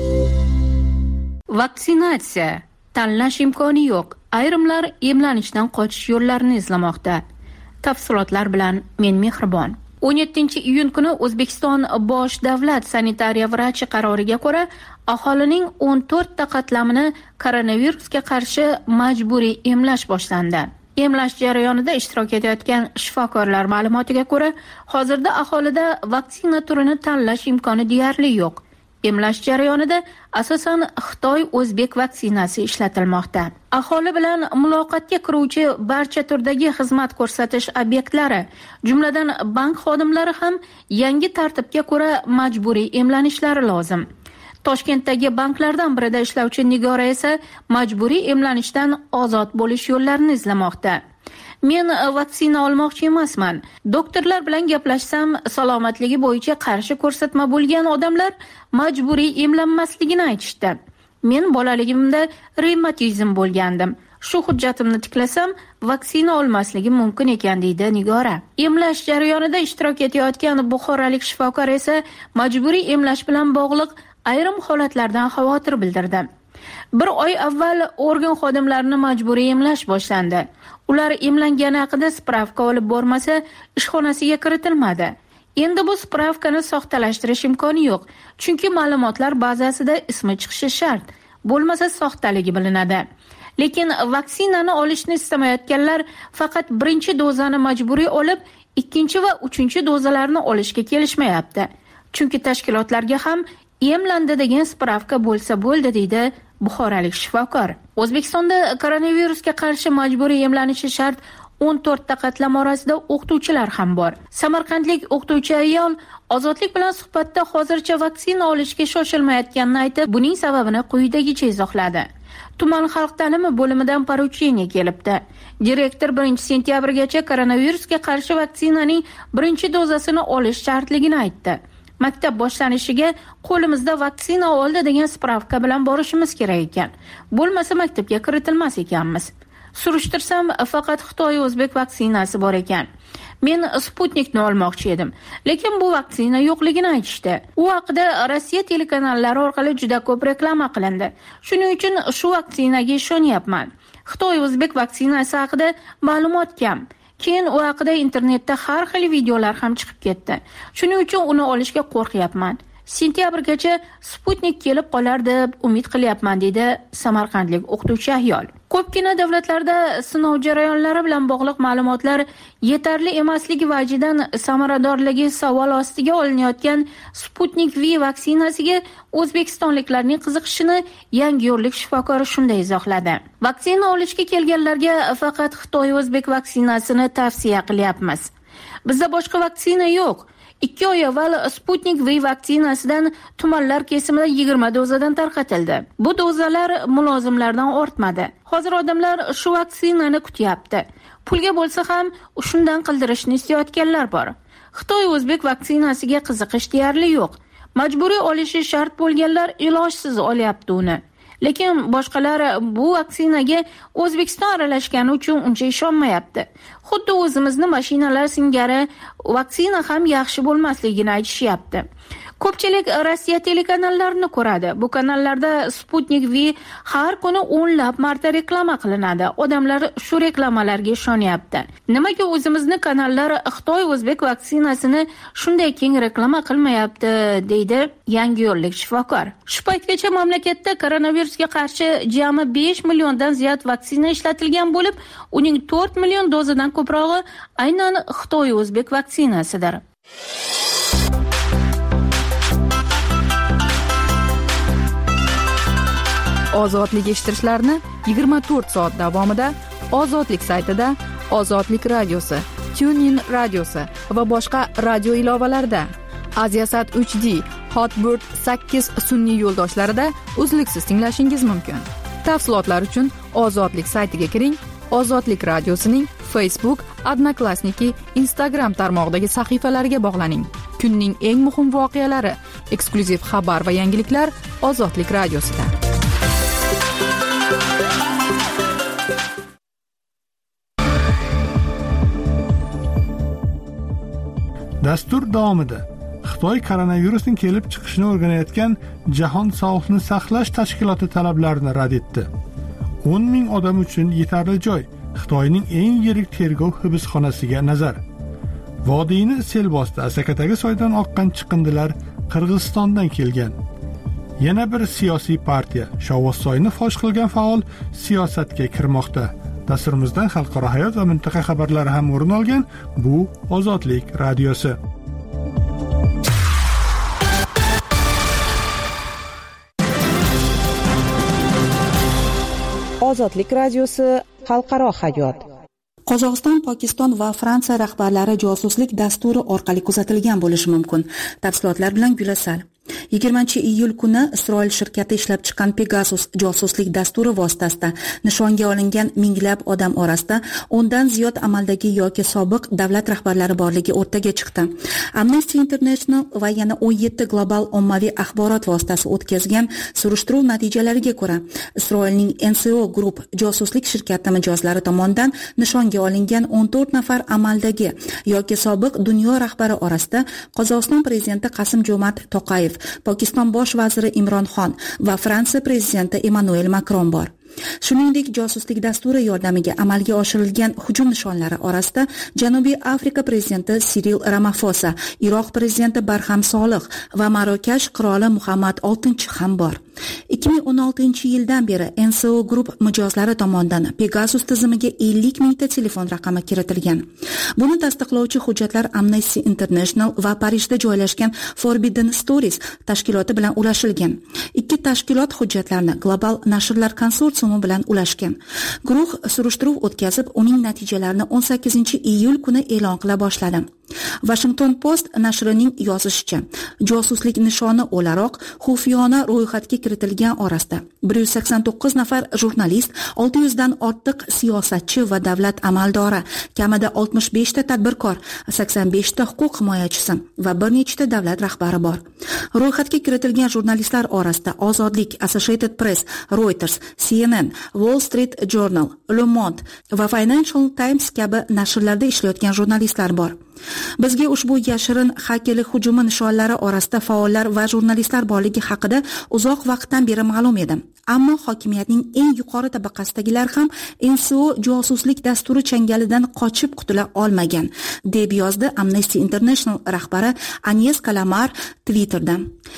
Vaksinatsiya, tanlash imkoni yo'q. Ayrimlar emlanishdan qochish yo'llarini izlamoqda. Tafsilotlar bilan men Mehribon. o'n yettinchi iyun kuni O'zbekiston bosh davlat sanitariya vrachi qaroriga ko'ra, aholining o'n to'rtta qatlamini koronavirusga qarshi majburiy emlash boshlandi. Emlash jarayonida ishtirok etayotgan shifokorlar ma'lumotiga ko'ra, hozirda aholida vaksina turini tanlash imkoni deyarli yo'q. Emlash jarayonida asosan Xitoy-O'zbek vaksinasi ishlatilmoqda. Aholi bilan muloqotga kiruvchi barcha turdagi xizmat ko'rsatish obyektlari, jumladan bank xodimlari ham yangi tartibga ko'ra majburiy emlanishlari lozim. Toshkentdagi banklardan birida ishlovchi Nigora esa majburiy emlanishdan ozod bo'lish yo'llarini izlamoqda. Men vaksina olmoqchi emasman. Doktorlar bilan gaplashsam, salomatligi bo'yicha qarshi ko'rsatma bo'lgan odamlar majburiy emlanmasligini aytishdi. Men bolaligimda revmatizm bo'lgandim. Shu hujjatimni tiklasam, vaksina olmasligim mumkin ekan, deydi Nigora. Emlash jarayonida ishtirok etayotgan buxorolik shifokor esa majburiy emlash bilan bog'liq ayrim holatlardan xavotir bildirdi. Bir oy avval organ xodimlarini majburiy emlash boshlandi. Ular emlangani haqida spravka olib bormasa, ishxonasiga kiritilmadi. Endi bu spravkani soxtalashtirish imkoni yo'q, chunki ma'lumotlar bazasida ismi chiqishi shart, bo'lmasa soxtaligi bilinadi. Lekin vaksinani olishni istamayotganlar faqat birinchi dozani majburiy olib, ikkinchi va uchinchi dozalarni olishga kelishmayapti. Chunki tashkilotlarga ham emlandi degan spravka bo'lsa bo'ldi, deydi buxorolik shifokor. O'zbekistonda koronavirusga qarshi majburiy emlanishi shart o'n to'rtta qatlam orasida o'qituvchilar ham bor. Samarqandlik o'qituvchi ayol Ozodlik bilan suhbatda hozircha vaksina olishga shoshilmayotganini aytib, buning sababini quyidagicha izohladi. Tuman xalq ta'limi bo'limidan porucheniya kelibdi. Direktor birinchi sentyabrgacha koronavirusga qarshi vaksinaning birinchi dozasini olish shartligini aytdi. Maktab boshlanishiga qo'limizda vaksina oldi degan spravka bilan borishimiz kerak ekan. Bo'lmasa maktabga kiritilmas ekanmiz. Surishtirsam, faqat Xitoy-O'zbek vaksinasi bor ekan. Men Sputnikni olmoqchi edim, lekin bu vaksina yo'qligini aytishdi. U haqida Rossiya telekanallari orqali juda ko'p reklama qilindi. Shuning uchun shu vaksinaga ishonyapman. Xitoy-O'zbek vaksinasi haqida ma'lumot kam. Keyin u haqida internetda har xil videolar ham chiqib ketdi. Shuning uchun uni olishga qo'rqyapman. Sentyabrgacha Sputnik kelib qolar deb umid qilyapman, dedi samarqandlik o'qituvchi ayol. Ko'pgina davlatlarda sinov jarayonlari bilan bog'liq ma'lumotlar yetarli emasligi vajidan samaradorligi savol ostiga olinayotgan Sputnik V vaksinasiga o'zbekistonliklarning qiziqishini Yangiyo'llik shifokori shunday izohladi. Vaksina olishga kelganlarga faqat Xitoy-O'zbek vaksinasini tavsiya qilyapmiz. Bizda boshqa vaksina yo'q. ikki oy avval Sputnik V vaksinasidan tumanlar kesimida yigirma dozadan tarqatildi. Bu dozalar mulozimlardan ortmadi. Hozir odamlar shu vaksinani kutyapti. Pulga bo'lsa ham shundan qildirishni istayotganlar bor. Xitoy-O'zbek vaksinasiga qiziqish deyarli yo'q. Majburiy olishi shart bo'lganlar ilojsiz olyapti uni. Lekin boshqalar bu vaksinaga O'zbekiston aralashgani uchun uncha ishonmayapti. Xuddi o'zimizni mashinalar singari vaksina ham yaxshi bo'lmasligini aytishyapti. Ko'pchilik Rossiya telekanalarini ko'radi. Bu kanallarda Sputnik V har kuni o'nlab marta reklama qilinadi. Odamlar shu reklamalarga ishonyapti. Nimaga o'zimizni kanallar Xitoy-O'zbek vaksinasini shunday keng reklama qilmayapti, deydi Yangiyo'llik shifokor. Shu paytgacha mamlakatda koronavirusga qarshi jami besh milliondan ziyod vaksina ishlatilgan bo'lib, uning to'rt million dozadan ko'prog'i aynan Xitoy-O'zbek vaksinasidir. Ozodlik eshittirishlarni yigirma to'rt soat davomida Ozodlik saytida, Ozodlik radiosi, TuneIn radiosi va boshqa radio ilovalarida, Aziasat uch D, Hotbird sakkiz sun'iy yo'ldoshlarida uzluksiz tinglashingiz mumkin. Tafsilotlar uchun Ozodlik saytiga kiring, Ozodlik radiosining Facebook, Odnoklassniki, Instagram tarmog'idagi sahifalariga bog'laning. Kunning eng muhim voqealari, eksklyuziv xabar va yangiliklar Ozodlik radiosida. Dastur davomida Xitoy koronavirusning kelib chiqishini o'rganayotgan Jahon sog'liqni saqlash tashkiloti talablarini rad etdi. o'n ming odam uchun yetarli joy. Xitoyning eng yirik tergov hibsxonasiga nazar. Vodiyni sel bosdi. Asakadagi soydan oqqan chiqindilar Qirg'izistondan kelgan. Yana bir siyosiy partiya Shovvozsoyni fosh qilgan faol siyosatga kirmoqda. Dasturimizdan xalqaro hayot va mintaqa xabarlari ham o'rin olgan. Bu Ozodlik radiosi. Ozodlik radiosi xalqaro hayot. Qozog'iston, Pokiston va Fransiya rahbarlari josuslik dasturi orqali kuzatilgan bo'lishi mumkin. Tafsilotlar bilan Gulasal. yigirmanchi iyul kuni Isroil shirkati ishlab chiqqan Pegasus josuslik dasturi vositasida nishonga olingan minglab odam orasida o'ndan ziyod amaldagi yoki sobiq davlat rahbarlari borligi o'rtaga chiqdi. Amnesty International va yana o'n yetti global ommaviy axborot vositasi o'tkazgan surishtiruv natijalariga ko'ra, Isroilning N S O Group josuslik shirkati mijozlari tomonidan nishonga olingan o'n to'rt nafar amaldagi yoki sobiq dunyo rahbari orasida Qozog'iston prezidenti Qasim-Jo'mart To'qayev, Pokiston bosh vaziri Imron Xon va Fransiya prezidenti Emmanuel Macron bor. Shuningdek, josuslik dasturi yordamiga amalga oshirilgan hujum nishonlari orasida Janubiy Afrika prezidenti Siril Ramaphosa, Iroq prezidenti Barham Solih va Marokash qiroli Muhammad oltinchi ham bor. ikki ming o'n oltinchi yildan beri N S O Group mijozlari tomonidan Pegasus tizimiga ellik mingta telefon raqami kiritilgan. Buni tasdiqlovchi hujjatlar Amnesty International va Parijda joylashgan Forbidden Stories tashkiloti bilan ulashilgan. Ikki tashkilot hujjatlarni Global nashrlar konsorsiumi bilan ulashgan. Guruh surishtiruv o'tkazib, uning natijalarini o'n sakkizinchi iyul kuni e'lon qila boshladi. Washington Post nashrining yozishicha, josuslik nishoni o'laroq xufiyona ro'yxatga kiritilgan orasida bir yuz sakson to'qqiz nafar jurnalist, olti yuz dan ortiq siyosatchi va davlat amaldori, kamida oltmish besh ta tadbirkor, sakson besh ta huquq himoyachisi va bir nechta davlat rahbari bor. Ro'yxatga kiritilgan jurnalistlar orasida Ozodlik, Associated Press, Reuters, C N N, Wall Street Journal, Le Monde va Financial Times kabi nashrlarda ishlayotgan jurnalistlar bor. Bizga ushbu yashirin xakerlik hujumi nishonlari orasida faollar va jurnalistlar borligi haqida uzoq vaqtdan beri ma'lum edi. Ammo hokimiyatning eng yuqori tabaqasidagilar ham N S O josuslik dasturi changalidan qochib qutula olmagan, deb yozdi Amnesty International rahbari Agnes Kalamar Twitterda.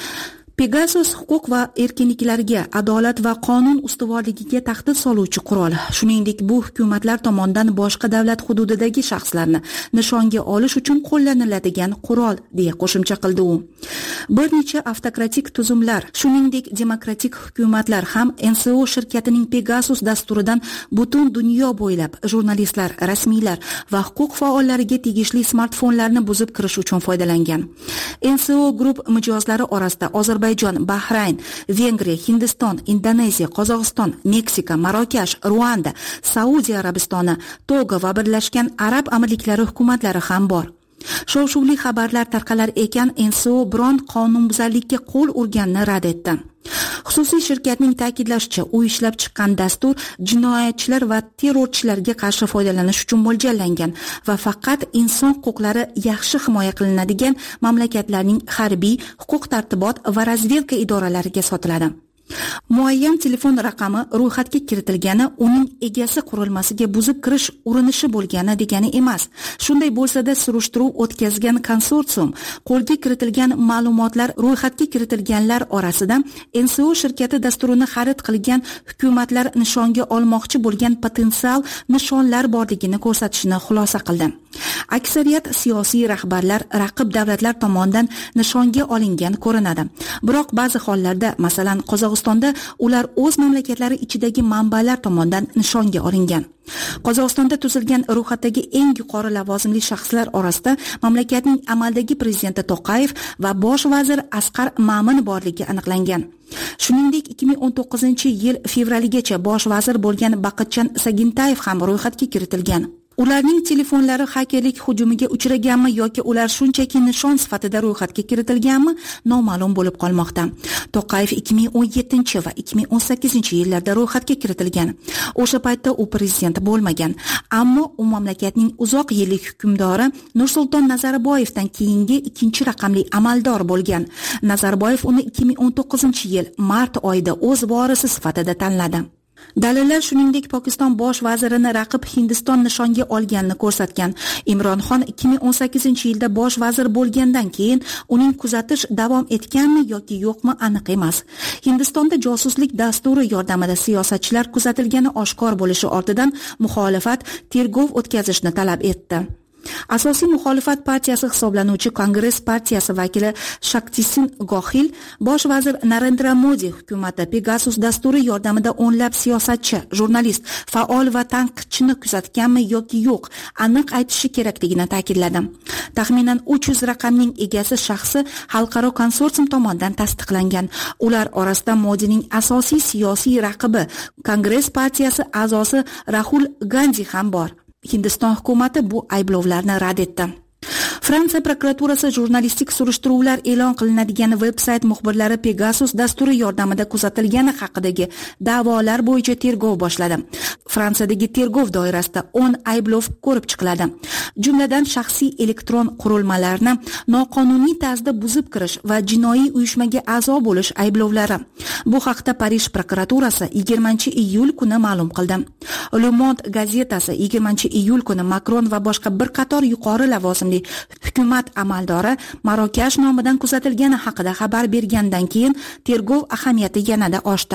Pegasus huquq va erkinliklarga, adolat va qonun ustuvorligiga tahdid soluvchi qurol. Shuningdek, bu hukumatlar tomonidan boshqa davlat hududidagi shaxslarni nishonga olish uchun qo'llaniladigan qurol, deya qo'shimcha qildi u. Bir necha avtokratik tuzumlar, shuningdek demokratik hukumatlar ham N S O shirkatining Pegasus dasturidan butun dunyo bo'ylab jurnalistlar, rasmiylar va huquq faollariga tegishli smartfonlarni buzib kirish uchun foydalangan. N S O Group mijozlari orasida Ozarbayjon, Bahrayn, Vengriya, Hindiston, Indoneziya, Qozog'iston, Meksika, Marokash, Ruanda, Saudiya Arabistoni, Togo va Birlashgan Arab Amirliklari hukumatlari ham bor. Shov-shuvli xabarlar tarqalar ekan, N S O biron qonunbuzarlikka qo'l urganini rad etdi. Xususiy shirkatning ta'kidlashicha, u ishlab chiqqan dastur jinoyatchilar va terrorchilarga qarshi foydalanish uchun mo'ljallangan va faqat inson huquqlari yaxshi himoya qilinadigan mamlakatlarning harbiy, huquq-tartibot va razvedka idoralariga sotiladi. Muayyan telefon raqami ro'yxatga kiritilgani uning egasi qurilmasiga buzib kirish urinishi bo'lgani degani emas. Shunday bo'lsa-da, surishtiruv o'tkazgan konsorsium qo'lga kiritilgan ma'lumotlar ro'yxatga kiritilganlar orasida N S O shirkati dasturini xarid qilgan hukumatlar nishonga olmoqchi bo'lgan potensial nishonlar borligini ko'rsatishini xulosa qildi. Aksariyat siyosiy rahbarlar raqib davlatlar tomonidan nishonga olingan ko'rinadi. Biroq ba'zi hollarda, masalan, Qozog'istonda ular o'z mamlakatlari ichidagi manbalar tomonidan nishonga olingan. Qozog'istonda tuzilgan ro'yxatdagi eng yuqori lavozimli shaxslar orasida mamlakatning amaldagi prezidenti To'qayev va bosh vazir Asqar Ma'min borligi aniqlangan. Shuningdek, ikki ming o'n to'qqizinchi yil fevraligacha bosh vazir bo'lgan Baqitchan Sagintayev ham ro'yxatga kiritilgan. ularning telefonlari xakerlik hujumiga uchraganmi yoki ular shunchaki nishon sifatida ro'yxatga kiritilganmi noma'lum bo'lib qolmoqda. To'qayev ikki ming o'n yettinchi va ikki ming o'n sakkizinchi yillarda ro'yxatga kiritilgan. O'sha paytda u prezident bo'lmagan, ammo u mamlakatning uzoq yillik hukmdori Nursulton Nazarboyevdan keyingi ikkinchi raqamli amaldor bo'lgan. Nazarboyev uni ikki ming o'n to'qqizinchi yil mart oyida o'z vorisi sifatida tanladi. Dalillar shuningdek Pokiston bosh vazirini raqib Hindiston nishonga olganini ko'rsatgan. Imron Xon ikki ming o'n sakkizinchi yilda bosh vazir bo'lgandan keyin uning kuzatish davom etganmi yoki yo'qmi aniq emas. Hindistonda josuslik dasturi yordamida siyosatchilar kuzatilgani oshkor bo'lishi ortidan muxolifat tergov o'tkazishni talab etdi. Asosiy muxolifat partiyasi hisoblanuvchi Kongress partiyasi vakili Shaktisin Gohil bosh vazir Narendra Modi hukumati Pegasus dasturi yordamida o'nlab siyosatchi, jurnalist, faol va tanqidchini kuzatganmi yoki yo'q aniq aytishi kerakligini ta'kidladi. Taxminan uch yuz raqamning egasi shaxsi xalqaro konsorsium tomonidan tasdiqlangan. Ular orasida Modining asosiy siyosiy raqibi Kongress partiyasi a'zosi Rahul Gandhi ham bor. Hindiston hukumati bu ayblovlarni rad etdi. Fransiya prokuraturasi jurnalistik surishtiruvlar e'lon qilinadigan veb-sayt muxbirlari Pegasus dasturi yordamida kuzatilgani haqidagi da'volar bo'yicha tergov boshladi. Fransiyadagi tergov doirasida o'n ayblov ko'rib chiqiladi. Jumladan shaxsiy elektron qurilmalarni noqonuniy tarzda buzib kirish va jinoiy uyushmaga a'zo bo'lish ayblovlari. Bu haqda Parij prokuraturasi yigirmanchi iyul kuni ma'lum qildi. Le Monde gazetasi yigirmanchi iyul kuni Makron va boshqa bir qator yuqori lavozimli hukumat amaldori Marokash nomidan kuzatilgani haqida xabar bergandan keyin tergov ahamiyati yanada oshdi.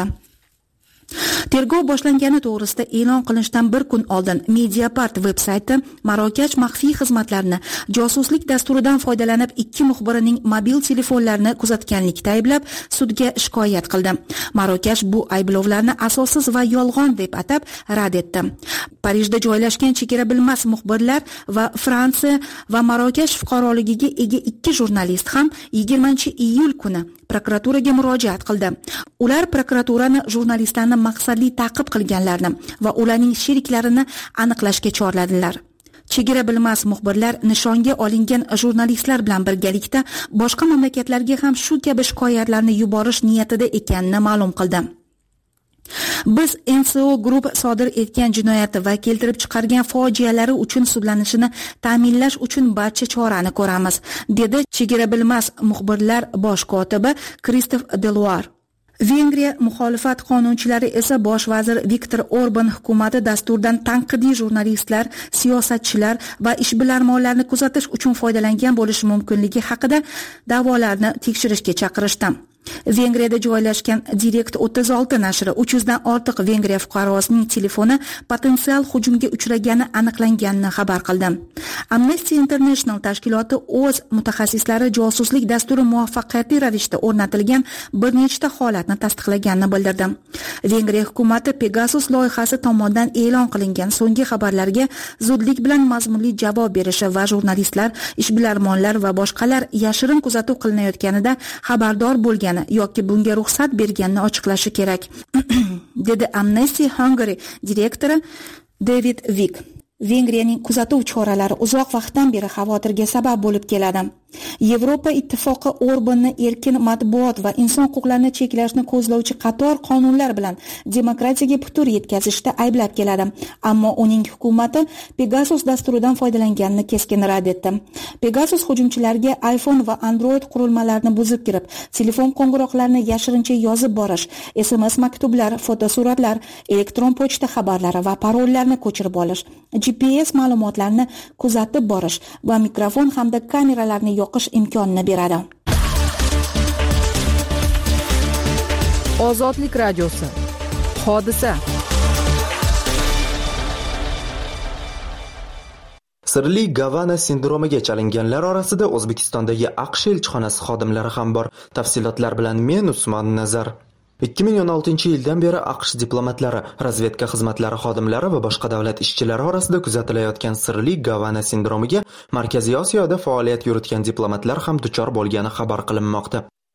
Tergov boshlangani to'g'risida e'lon qilinishdan bir kun oldin Mediapart veb-sayti Marokash maxfiy xizmatlarini josuslik dasturidan foydalanib ikki muxbirining mobil telefonlarini kuzatganlikda ayblab sudga shikoyat qildi. Marokash bu ayblovlarni asossiz va yolg'on deb atab rad etdi. Parijda joylashgan chegara bilmas muxbirlar va Fransiya va Marokash fuqaroligiga ega ikki jurnalist ham yigirmanchi iyul kuni prokuraturaga murojaat qildi. Ular prokuraturani jurnalistlarni maqsadli ta'qib qilganlarni va ularning sheriklarini aniqlashga chorladilar. Chegara bilmas muxbirlar nishonga olingan jurnalistlar bilan birgalikda boshqa mamlakatlarga ham shu kabi shikoyatlarni yuborish niyatida ekanini ma'lum qildi. Biz N S O Group sodir etgan jinoyati va keltirib chiqargan fojialari uchun sudlanishini ta'minlash uchun barcha chorani ko'ramiz, dedi chegara bilmas muxbirlar bosh kotibi Kristof Deluar. Vengriya muxolifat qonunchilari esa bosh vazir Viktor Orban hukumati dasturdan tanqidiy jurnalistlar, siyosatchilar va ishbilarmonlarni kuzatish uchun foydalangan bo'lishi mumkinligi haqida da'volarni tekshirishga chaqirishdi. Vengriyada joylashgan Direct o'ttiz olti nashri uch yuzdan ortiq Vengriya fuqarosining telefoni potensial hujumga uchragani aniqlanganini xabar qildi. Amnesty International tashkiloti o'z mutaxassislari josuslik dasturi muvaffaqiyatli ravishda o'rnatilgan bir nechta holatni tasdiqlaganini bildirdi. Vengriya hukumati Pegasus loyihasi tomonidan e'lon qilingan so'nggi xabarlarga zudlik bilan mazmunli javob berishi va jurnalistlar, ishbilarmonlar va boshqalar yashirin kuzatuv qilinayotganida xabardor bo'lgan yoki bunga ruxsat berganini ochiqlashi kerak, dedi Amnesty Hungary direktori David Vik. Vengriyaning kuzatuv choralari uzoq vaqtdan beri xavotirga sabab bo'lib keladi. Yevropa ittifoqi Orbanni erkin matbuot va inson huquqlarini cheklashni ko'zlovchi qator qonunlar bilan demokratiyaga putur yetkazishda ayblab keladi. Ammo uning hukumati Pegasus dasturidan foydalanganini keskin rad etdi. Pegasus hujumchilarga iPhone va Android qurilmalarini buzib kirib, telefon qo'ng'iroqlarini yashirincha yozib borish, S M S maktublar, fotosuratlar, elektron pochta xabarlari va parollarni ko'chirib olish, G P S ma'lumotlarini kuzatib borish va mikrofon hamda kameralarni yoqish imkonini beradi. Ozodlik radiosi. Hodisa. Sirli Gavana sindromiga chalinganlar orasida O'zbekistondagi AQSh elchixonasi xodimlari ham bor. Tafsilotlar bilan men Usmon Nazar. ikki ming o'n oltinchi yildan beri AQSh diplomatlari, razvedka xizmatlari xodimlari va boshqa davlat ishchilari orasida kuzatilayotgan sirli Gavana sindromiga Markaziy Osiyoda faoliyat yuritgan diplomatlar ham duchor bo'lgani xabar qilinmoqda.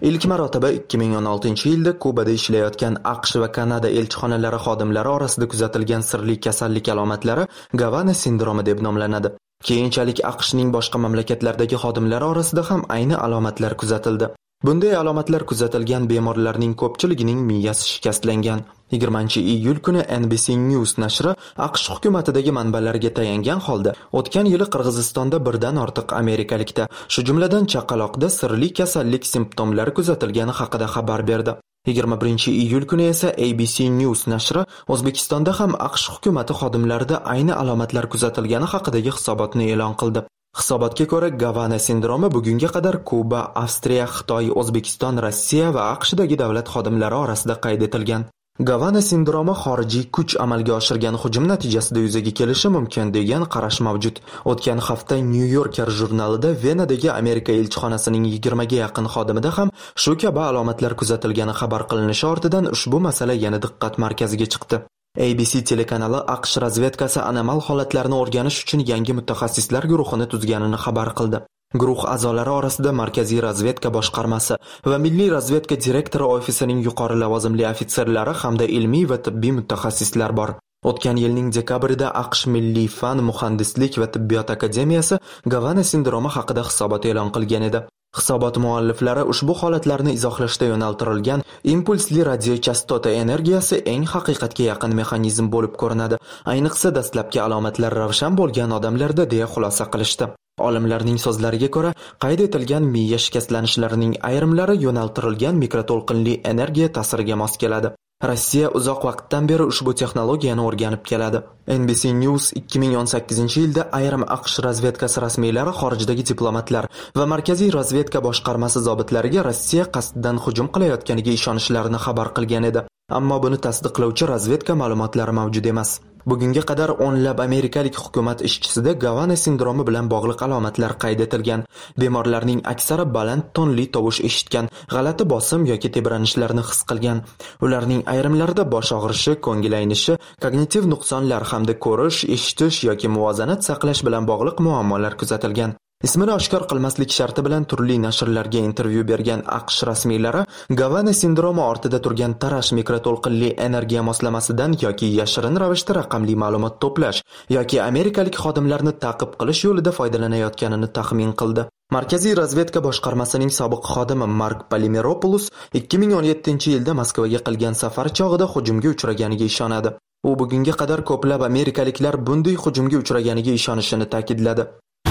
Ilk marotaba ikki ming o'n oltinchi yilda Kubada ishlayotgan AQSh va Kanada elchixonalari xodimlari orasida kuzatilgan sirli kasallik alomatlari Gavana sindromi deb nomlanadi. Keyinchalik AQShning boshqa mamlakatlardagi xodimlari orasida ham ayni alomatlar kuzatildi. Bunday alomatlar kuzatilgan bemorlarning ko'pchiligining miyasi shikastlangan. yigirmanchi iyul kuni N B C News nashri AQSh hukumatidagi manbalarga tayangan holda o'tgan yili Qirg'izistonda birdan ortiq amerikalikda, shu jumladan chaqaloqda sirli kasallik simptomlari kuzatilgani haqida xabar berdi. yigirma birinchi iyul kuni esa A B C News nashri O'zbekistonda ham AQSh hukumati xodimlarida ayni alomatlar kuzatilgani haqidagi hisobotni e'lon qildi. Hisobotga ko'ra, Gavana sindromi bugunga qadar Kuba, Avstriya, Xitoy, O'zbekiston, Rossiya va AQShdagi davlat xodimlari orasida qayd etilgan. Gavana sindromi xorijiy kuch amalga oshirgan hujum natijasida yuzaga kelishi mumkin degan qarash mavjud. O'tgan hafta New Yorker jurnalida Venadagi Amerika elchixonasining yigirmaga yaqin xodimida ham shu kabi alomatlar kuzatilgani xabar qilinishi ortidan ushbu masala yana diqqat markaziga chiqdi. A B C telekanali AQSh razvedkasi anomal holatlarni o'rganish uchun yangi mutaxassislar guruhini tuzganini xabar qildi. Guruh a'zolari orasida Markaziy razvedka boshqarmasi va Milliy razvedka direktori ofisining yuqori lavozimli ofitserlari hamda ilmiy va tibbiy mutaxassislar bor. O'tgan yilning dekabrida AQSh Milliy fan, muhandislik va tibbiyot akademiyasi Gavana sindromi haqida hisobot e'lon qilgan edi. Hisobot mualliflari ushbu holatlarni izohlashda yo'naltirilgan impulsli radiochastota energiyasi eng haqiqatga yaqin mexanizm bo'lib ko'rinadi, ayniqsa dastlabki alomatlar ravshan bo'lgan odamlarda, deya xulosa qilishdi. Olimlarning so'zlariga ko'ra, qayd etilgan miya shikastlanishlarining ayrimlari yo'naltirilgan mikroto'lqinli energiya ta'siriga mos keladi. Rossiya uzoq vaqtdan beri ushbu texnologiyani o'rganib keladi. N B C News ikki ming o'n sakkizinchi yilda ayrim AQSh razvedkasi rasmiylari xorijdagi diplomatlar va Markaziy razvedka boshqarmasi zobitlariga Rossiya qasddan hujum qilayotganiga ishonishlarini xabar qilgan edi. Ammo buni tasdiqlovchi razvedka ma'lumotlari mavjud emas. Bugunga qadar o'nlab amerikalik hukumat ishchisida Gavana sindromi bilan bog'liq alomatlar qayd etilgan. Bemorlarning aksari baland tonli tovush eshitgan, g'alati bosim yoki tebranishlarni his qilgan. Ularning ayrimlarida bosh og'rishi, ko'ngil aynishi, kognitiv nuqsonlar hamda ko'rish, eshitish yoki muvozanat saqlash bilan bog'liq muammolar kuzatilgan. Ismini oshkor qilmaslik sharti bilan turli nashrlarga intervyu bergan AQSh rasmiylari Gavana sindromi ortida turgan tarash mikroto'lqinli energiya moslamasidan yoki yashirin ravishda raqamli ma'lumot to'plash yoki amerikalik xodimlarni ta'qib qilish yo'lida foydalanayotganini taxmin qildi. Markaziy razvedka boshqarmasining sobiq xodimi Mark Polimeropoulos ikki ming o'n yettinchi yilda Moskvaga qilgan safar chog'ida hujumga uchraganiga ishonadi. U bugunga qadar ko'plab amerikaliklar bunday hujumga uchraganiga ishonishini ta'kidladi.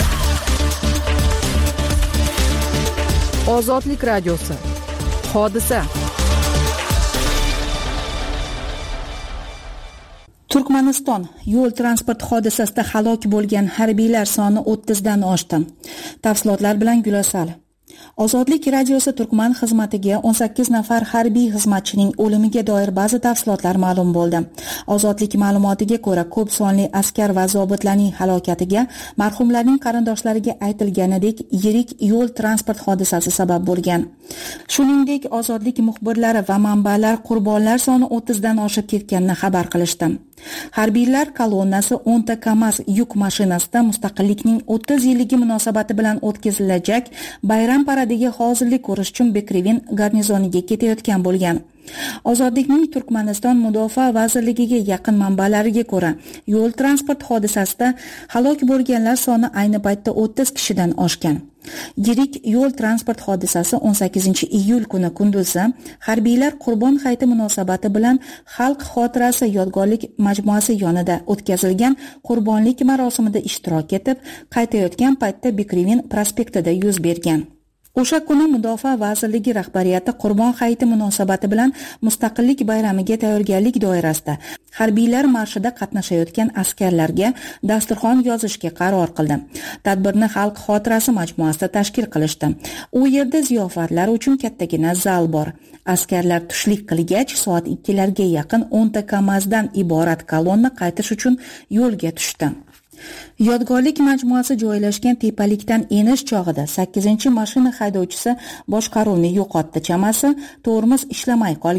Ozodlik radiosi. Hodisa. Turkmaniston yo'l transport hodisasida halok bo'lgan harbiylar soni o'ttizdan oshdi. Tafsilotlar bilan Gulasal. Ozodlik radiosi Turkman xizmatiga o'n sakkiz nafar harbiy xizmatchining o'limiga doir ba'zi tafsilotlar ma'lum bo'ldi. Ozodlik ma'lumotiga ko'ra, ko'p sonli askar va zobitlarning halokatiga marhumlarning qarindoshlariga aytilganidek yirik yo'l transport hodisasi sabab bo'lgan. Shuningdek, Ozodlik muxbirlari va manbalar qurbonlar soni o'ttizdan oshib ketganini xabar qilishdi. Harbiylar kolonnasi o'nta KAMAZ yuk mashinasida Mustaqillikning o'ttiz yilligi munosabati bilan o'tkazilajak bayram paradiga hozirlik ko'rish uchun Bekrivin garnizoniga ketayotgan bo'lgan. Ozodlikning Turkmaniston Mudofaa vazirligiga yaqin manbalariga ko'ra, yo'l transport hodisasida halok bo'lganlar soni ayni paytda o'ttiz kishidan oshgan. Yirik yo'l transport hodisasi o'n sakkizinchi iyul kuni kunduzi harbiylar Qurbon hayiti munosabati bilan Xalq xotirasi yodgorlik majmuasi yonida o'tkazilgan qurbonlik marosimida ishtirok etib, qaytayotgan paytda Bekrivin prospektida yuz bergan. O'sha kuni Mudofaa vazirligi rahbariyati Qurbon hayiti munosabati bilan Mustaqillik bayramiga tayyorgarlik doirasida harbiylar marshida qatnashayotgan askarlarga dasturxon yozishga qaror qildi. Tadbirni Xalq xotirasi majmuasida tashkil qilishdi. U yerda ziyofatlar uchun kattagina zal bor. Askarlar tushlik qilgach, soat ikkilarga yaqin o'nta KAMAZdan iborat kolonna qaytish uchun yo'lga tushdi. Yodgorlik majmuasi joylashgan tepalikdan enish chog'ida sakkizinchi mashina haydovchisi boshqaruvni yo'qotdi, chamasi tormoz ishlamay qolgan.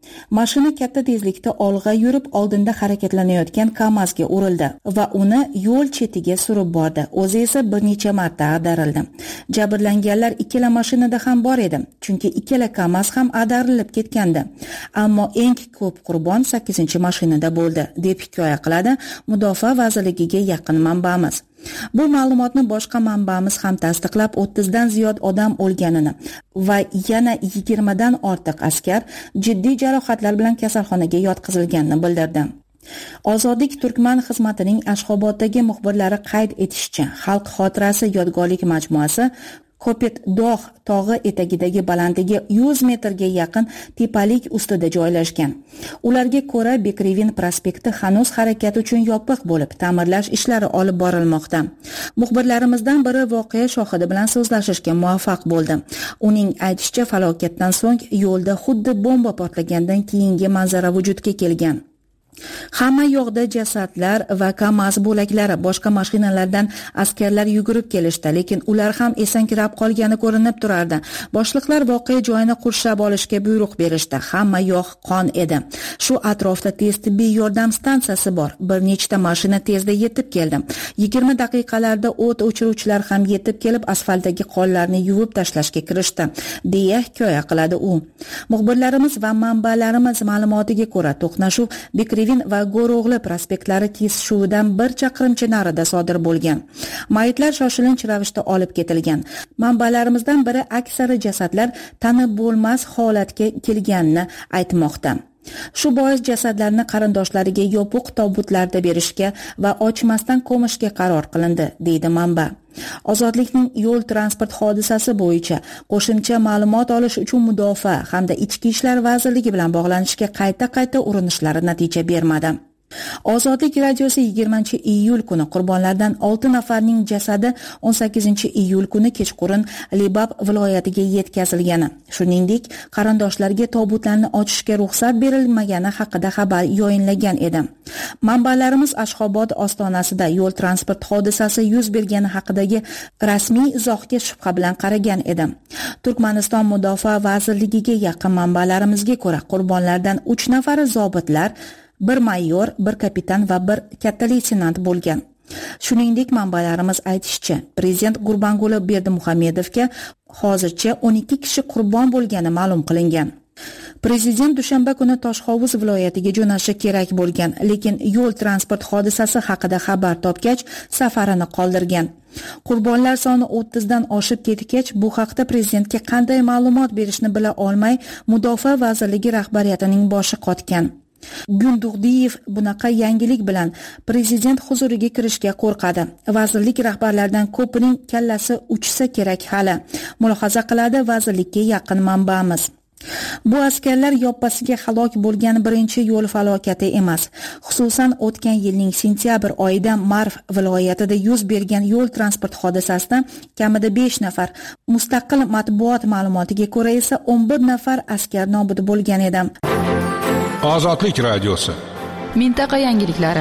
Mashina katta tezlikda olg'a yurib, oldinda harakatlanayotgan KAMAZga urildi va uni yo'l chetiga surib bordi. O'zi esa bir necha marta ag'darildi. Jabrlanganlar ikkala mashinada ham bor edi, chunki ikkala KAMAZ ham ag'darilib ketgandi. Ammo eng ko'p qurbon sakkizinchi mashinada bo'ldi, deb hikoya qiladi Mudofaa vazirligiga yaqin manbamiz. Bu ma'lumotni boshqa manbamiz ham tasdiqlab, o'ttizdan ziyod odam o'lganini va yana yigirmadan ortiq askar jiddiy jarohatlar bilan kasalxonaga yotqizilganini bildirdi. Ozodlik Turkman xizmatining Ashxoboddagi muxbirlari qayd etishicha, Xalq xotirasi yodgorlik majmuasi Kopet Dog' tog'i etagidagi balandligi yuz metrga yaqin tepalik ustida joylashgan. Ularga ko'ra, Bekrivin prospekti hanuz harakat uchun yopiq bo'lib, ta'mirlash ishlari olib borilmoqda. Muxbirlarimizdan biri voqea shohidi bilan so'zlashishga muvaffaq bo'ldi. Uning aytishicha, falokatdan so'ng yo'lda xuddi bomba portlagandan keyingi manzara vujudga kelgan. Hamma yoqda jasadlar va KAMAZ bo'laklari, boshqa mashinalardan askarlar yugurib kelishdi, lekin ular ham esankirab qolgani ko'rinib turardi. Boshliqlar voqea joyini qurshab olishga buyruq berishdi. Hamma yoq qon edi. Shu atrofda tez tibbiy yordam stansiyasi bor. Bir nechta mashina tezda yetib keldi. yigirma daqiqalarda o't o'chiruvchilar ham yetib kelib, asfaltdagi qonlarni yuvib tashlashga kirishdi, deya hikoya qiladi u. Muxbirlarimiz va manbalarimiz ma'lumotiga ko'ra, to'qnashuv Bekrivin va Go'ro'g'li prospektlari kesishuvidan bir chaqirimcha narida sodir bo'lgan. Mayitlar shoshilinch ravishda olib ketilgan. Manbalarimizdan biri aksari jasadlar tanib bo'lmas holatga kelganini aytmoqda. Shu bois jasadlarni qarindoshlariga yopiq tobutlarda berishga va ochmasdan ko'mishga qaror qilindi, deydi manba. Ozodlikning yo'l transport hodisasi bo'yicha qo'shimcha ma'lumot olish uchun Mudofaa hamda Ichki ishlar vazirligi bilan bog'lanishga qayta-qayta urinishlari natija bermadi. Ozodlik radiosi yigirmanchi iyul kuni qurbonlardan olti nafarning jasadi o'n sakkizinchi iyul kuni kechqurun Libab viloyatiga yetkazilgani, shuningdek, qarindoshlarga tobutlarni ochishga ruxsat berilmagani haqida xabar yoyinlagan edi. Manbalarimiz Ashxobod ostonasida yo'l transport hodisasi yuz bergani haqidagi rasmiy izohga shubha bilan qaragan edi. Turkmaniston Mudofaa vazirligiga yaqin manbalarimizga ko'ra, qurbonlardan uch nafari zobitlar, bir mayor, bir kapitan va bir katta leytenant bo'lgan. Shuningdek, manbalarimiz aytishicha, prezident Gurbanguli Berdimuhamedovga hozircha o'n ikki kishi qurbon bo'lgani ma'lum qilingan. Prezident dushanba kuni Toshhovuz viloyatiga jo'nashi kerak bo'lgan, lekin yo'l transport hodisasi haqida xabar topgach, safarini qoldirgan. Qurbonlar soni o'ttizdan oshib ketgach, bu haqda prezidentga qanday ma'lumot berishni bila olmay, Mudofaa vazirligi rahbariyatining boshi qotgan. Gundug'diyev bunaqa yangilik bilan prezident huzuriga kirishga qo'rqadi. Vazirlik rahbarlaridan ko'pining kallasi uchsa kerak hali, mulohaza qiladi vazirlikka yaqin manbamiz. Bu askarlar yoppasiga halok bo'lgan birinchi yo'l falokati emas. Xususan, o'tgan yilning sentyabr oyida Marv viloyatida yuz bergan yo'l transport hodisasida kamida besh nafar, mustaqil matbuot ma'lumotiga ko'ra esa o'n bir nafar askar nobud bo'lgan edi. Ozodlik radiosi. Mintaqa yangiliklari.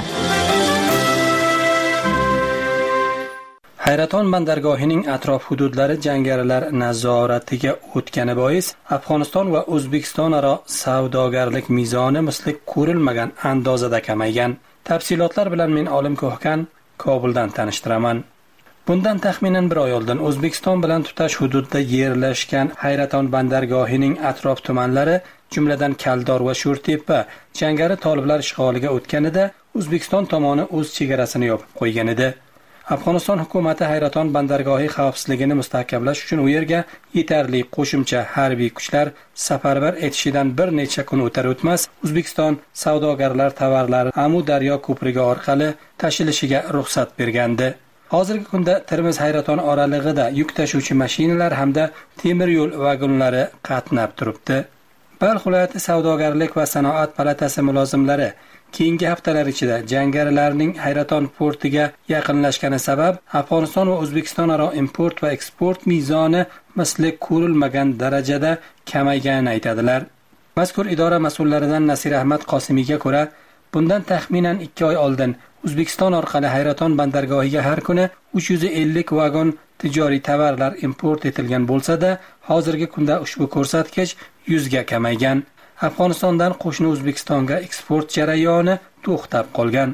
Hayraton bandargohining atrof hududlari jangarilar nazoratiga o'tgani bois Afg'oniston va O'zbekiston aro savdogarlik mezoni misli ko'rilmagan andozada kamaygan. Tafsilotlar bilan men Olim Ko'hkan Kobuldan tanishtiraman. Bundan taxminan bir oy oldin O'zbekiston bilan tutash hududda yerlashgan Hayraton bandargohining atrof tumanlari, jumladan Kaldor va Sho'rtepa jangari toliblar ishg'oliga o'tganida O'zbekiston tomoni o'z chegarasini yopib qo'ygan edi. Afg'oniston hukumati Hayraton bandargohi xavfsizligini mustahkamlash uchun u yerga yetarli qo'shimcha harbiy kuchlar safarbar etishidan bir necha kun o'tar o'tmas O'zbekiston savdogarlar tovarlari Amu daryo ko'prigi orqali tashilishiga ruxsat bergandi. Hozirgi kunda Termiz Hayraton oralig'ida yuk tashuvchi mashinalar hamda temir yo'l vagonlari qatnab turibdi. Balx viloyati savdogarlik va sanoat palatasi mulozimlari keyingi haftalar ichida jangarilarning Hayraton portiga yaqinlashgani sabab Afg'oniston va O'zbekiston aro import va eksport mezoni misli ko'rilmagan darajada kamayganini aytadilar. Mazkur idora mas'ullaridan Nasir Ahmad Qosimiyga ko'ra, bundan taxminan ikki oy oldin O'zbekiston orqali Hayraton bandargohiga har kuni uch yuz ellik vagon tijoriy tovarlar import etilgan bo'lsa-da, hozirgi kunda ushbu ko'rsatkich yuzga kamaygan. Afg'onistondan qo'shni O'zbekistonga eksport jarayoni to'xtab qolgan.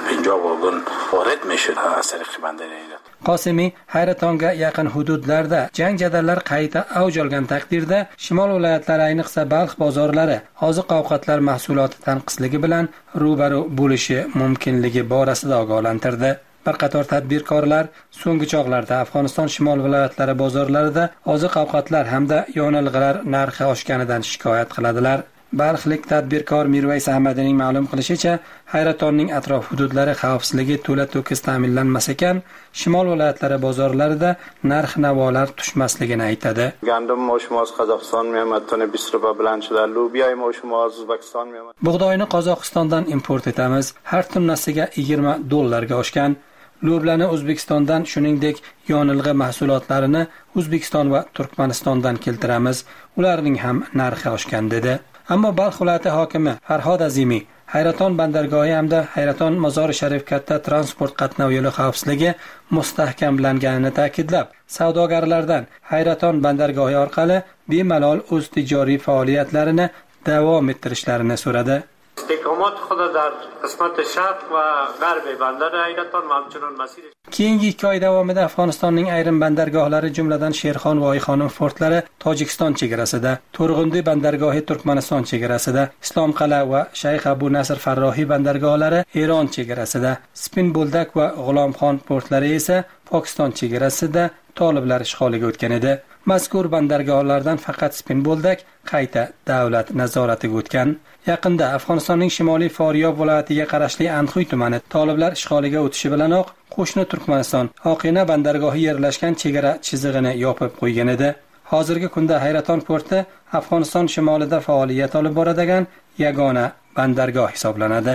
Qosimiy Hayratonga yaqin hududlarda jang jadallar qayta avj olgan taqdirda shimol viloyatlari, ayniqsa Balx bozorlari oziq-ovqatlar mahsuloti tanqisligi bilan ro'baro bo'lishi mumkinligi borasida ogohlantirdi. Bir qator tadbirkorlar so'nggi chog'larda Afg'oniston shimol viloyatlari bozorlarida oziq-ovqatlar hamda yonilg'ilar narxi oshganidan shikoyat qiladilar. Balxlik tadbirkor Mirvays Ahmadining ma'lum qilishicha, Hayratonning atrof hududlari xavfsizligi to'la-to'kis ta'minlanmas ekan, shimol viloyatlari bozorlarida narx-navolar tushmasligini aytadi. Gandum moshmoz Qozog'iston me'matini besh ruble bilan chilar, lubiyay moshmoz O'zbekiston me'mat. Bug'doyni Qozog'istondan import etamiz. Har tonnasiga yigirma dollarga oshgan. Lublani O'zbekistondan, shuningdek, yonilg'i mahsulotlarini O'zbekiston va Turkmanistondan keltiramiz. Ularning ham narxi oshgan dedi. Ammo Balx viloyati hokimi Farhod Azimiy Hayraton bandargohi hamda Hayraton Mozori Sharif katta transport qatnov yo'li xavfsizligi mustahkamlanganini ta'kidlab, savdogarlardan Hayraton bandargohi orqali bemalol o'z tijoriy faoliyatlarini davom ettirishlarini so'radi. استحکامات خود در قسمت شرق و غرب بندر حیرتان همچنان مسیر. Keyingi ikki oy davomida Afg'onistonning ayrim bandargohlari, jumladan Sherxon va Oyxonim fortlari Tojikiston chegarasida, To'rg'undi bandargohi Turkmaniston chegarasida, Islom Qala va Shayx Abu Nasr Farrohi bandargohlari Eron chegarasida, Spin Buldak va G'ulomxon portlari esa Pokiston chegarasida toliblar ishg'oliga o'tgan edi. Mazkur bandargohlardan faqat Spin Buldak qayta davlat nazoratiga o'tgan. Yaqinda Afg'onistonning shimoliy Foryob viloyatiga qarashli Anxuy tumani toliblar ishg'oliga o'tishi bilanoq qo'shni Turkmaniston Oqina bandargohi yerlashgan chegara chizig'ini yopib qo'ygan edi. Hozirgi kunda Hayraton porti Afg'oniston shimolida faoliyat olib boradigan yagona bandargoh hisoblanadi.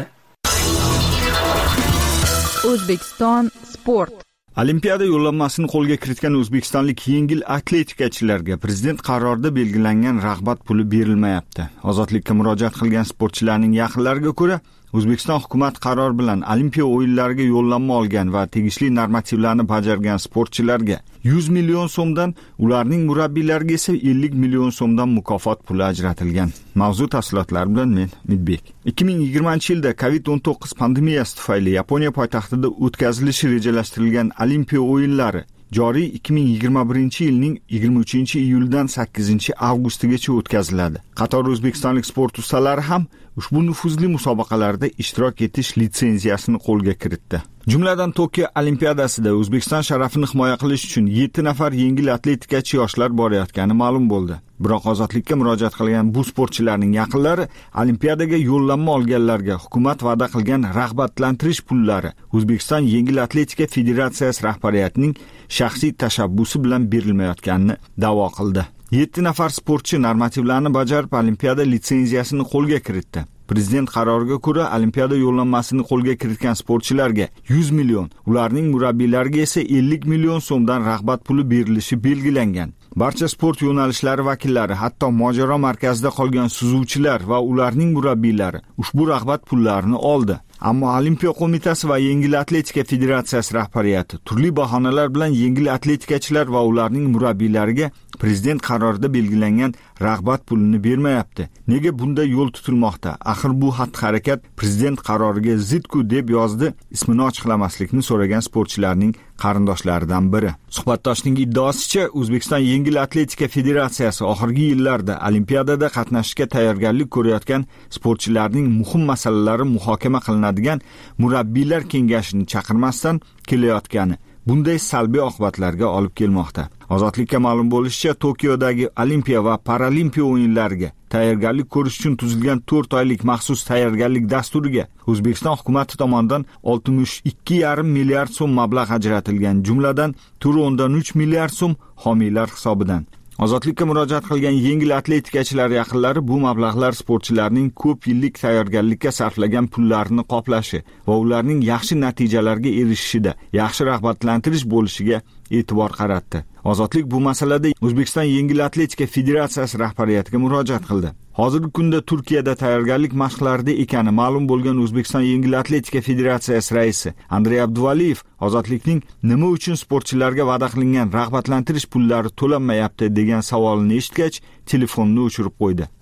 O'zbekiston sport. Olimpiada yo'llanmasini qo'lga kiritgan o'zbekistonlik yengil atletikachilarga prezident qarorida belgilangan rag'bat puli berilmayapti. Ozodlikka murojaat qilgan sportchilarning yaqinlariga ko'ra, O'zbekiston hukumat qaror bilan Olimpiya o'yinlariga yo'llanma olgan va tegishli normativlarni bajargan sportchilarga yuz million so'mdan, ularning murabbiylariga esa ellik million so'mdan mukofot puli ajratilgan. Mavzu tafsilotlari bilan men Midbek. ikki ming yigirmanchi yilda covid o'n to'qqiz pandemiyasi tufayli Yaponiya poytaxtida o'tkazilishi rejalashtirilgan Olimpiya o'yinlari joriy ikki ming yigirma birinchi yilning yigirma uchinchi iyuldan sakkizinchi avgustigacha o'tkaziladi. Qator o'zbekistonlik sport ustalari ham ushbu nufuzli musobaqalarda ishtirok etish litsenziyasini qo'lga kiritdi. Jumladan Tokio Olimpiadasida O'zbekiston sharafini himoya qilish uchun yetti nafar yengil atletikachi yoshlar borayotgani ma'lum bo'ldi. Biroq ozodlikka murojaat qilgan bu sportchilarning yaqinlari Olimpiadaga yo'llanma olganlarga hukumat va'da qilgan rag'batlantirish pullari O'zbekiston Yengil atletika federatsiyasi rahbariyatining shaxsiy tashabbusi bilan berilmayotganini da'vo qildi. yetti nafar sportchi normativlarni bajarib Olimpiada litsenziyasini qo'lga kiritdi. Prezident qaroriga ko'ra Olimpiada yo'llanmasini qo'lga kiritgan sportchilarga yuz million, ularning murabbiylariga esa ellik million so'mdan rag'bat puli berilishi belgilangan. Barcha sport yo'nalishlari vakillari, hatto mojaro markazida qolgan suzuvchilar va ularning murabbiylari ushbu rag'bat pullarini oldi. Ammo Olimpiya qo'mitasi va Yengil atletika federatsiyasi rahbariyati turli bahonalar bilan yengil atletikachilar va ularning murabbiylariga prezident qarorida belgilangan rag'bat pulini bermayapti. Nega bunda yo'l tutilmoqda? Axir bu xatti-harakat prezident qaroriga zid-ku deb yozdi ismini ochiqlamaslikni so'ragan sportchilarning qarindoshlaridan biri. Suhbatdoshning iddaosicha, O'zbekiston Yengil atletika federatsiyasi oxirgi yillarda Olimpiadada qatnashishga tayyorgarlik ko'rayotgan sportchilarning muhim masalalari muhokama qilinadigan murabbiylar kengashini chaqirmasdan kelayotgani bunday salbiy oqibatlarga olib kelmoqda. Ozodlikka ma'lum bo'lishicha, Tokiodagi Olimpiya va Paralimpiya o'yinlariga tayyorgarlik ko'rish uchun tuzilgan to'rt oylik maxsus tayyorgarlik dasturiga O'zbekiston hukumati tomonidan oltmish ikki yarim milliard so'm mablag' ajratilgan, jumladan to'rt o'ndan uch milliard so'm homiylar hisobidan. Ozodlikka murojaat qilgan yengil atletikachilar yaqinlari bu mablag'lar sportchilarning ko'p yillik tayyorgarlikka sarflagan pullarini qoplashi va ularning yaxshi natijalarga erishishida yaxshi rag'batlantirish bo'lishiga e'tibor qaratdi. Ozodlik bu masalada O'zbekiston Yengil atletika federatsiyasi rahbariyatiga murojaat qildi. Hozirgi kunda Turkiyada tayyorgarlik mashqlarida ekani ma'lum bo'lgan O'zbekiston Yengil atletika federatsiyasi raisi Andrey Abduvaliyev ozodlikning nima uchun sportchilarga va'da qilingan rag'batlantirish pullari to'lanmayapti degan savolini eshitgach, telefonni o'chirib qo'ydi.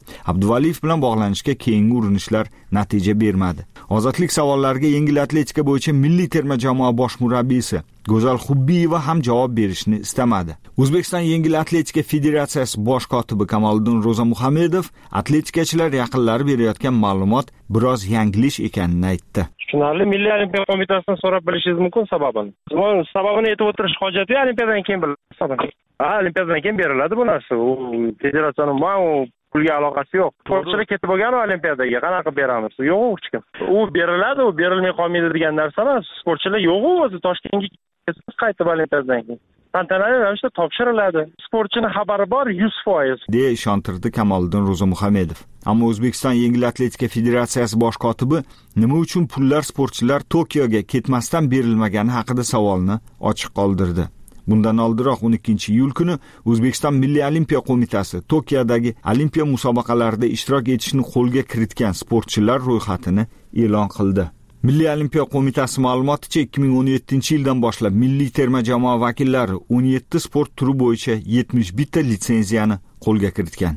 Abduvaliyev bilan bog'lanishga keyingi urinishlar natija bermadi. Ozodlik savollariga yengil atletika bo'yicha milliy terma jamoa bosh murabbiysi Go'zal Xubbiyeva ham javob berishni istamadi. O'zbekiston yengil atletika federatsiyasi bosh kotibi Kamoliddin Ro'zamuhamedov atletikachilar yaqinlari berayotgan ma'lumot biroz yanglish ekanini aytdi. Tushunarli, Milliy olimpiya qo'mitasidan so'rab bilishingiz mumkin sababini. Sababini aytib o'tirish hojati yo'q, olimpiyadan keyin bilasiz. Ha, olimpiyadan keyin beriladi bu narsa. U federatsiyaning ma u pulga aloqasi yo'q. Sportchilar ketib bo'lgan olimpiadaga qanaqa beramiz? Yo'q u hech kim. U beriladi, u berilmay qolmaydi degan narsa emas. Sportchilar yo'q o'zi Toshkentga qaytib olimpiadadan keyin tantanali ravishda topshiriladi. Sportchining xabari bor yuz foiz deya ishontirdi Kamoliddin Ro'zamuhamedov. Ammo O'zbekiston yengil atletika federatsiyasi bosh kotibi nima uchun pullar sportchilar Tokioga ketmasdan berilmagani haqida savolni ochiq qoldirdi. Bundan oldinroq o'n ikkinchi iyul kuni O'zbekiston Milliy olimpiya qo'mitasi Tokiodagi olimpiya musobaqalarida ishtirok etishni qo'lga kiritgan sportchilar ro'yxatini e'lon qildi. Milliy olimpiya qo'mitasi ma'lumoticha ikki ming o'n yettinchi yildan boshlab milliy terma jamoa vakillari o'n yetti sport turi bo'yicha yetmish bir ta litsenziyani qo'lga kiritgan.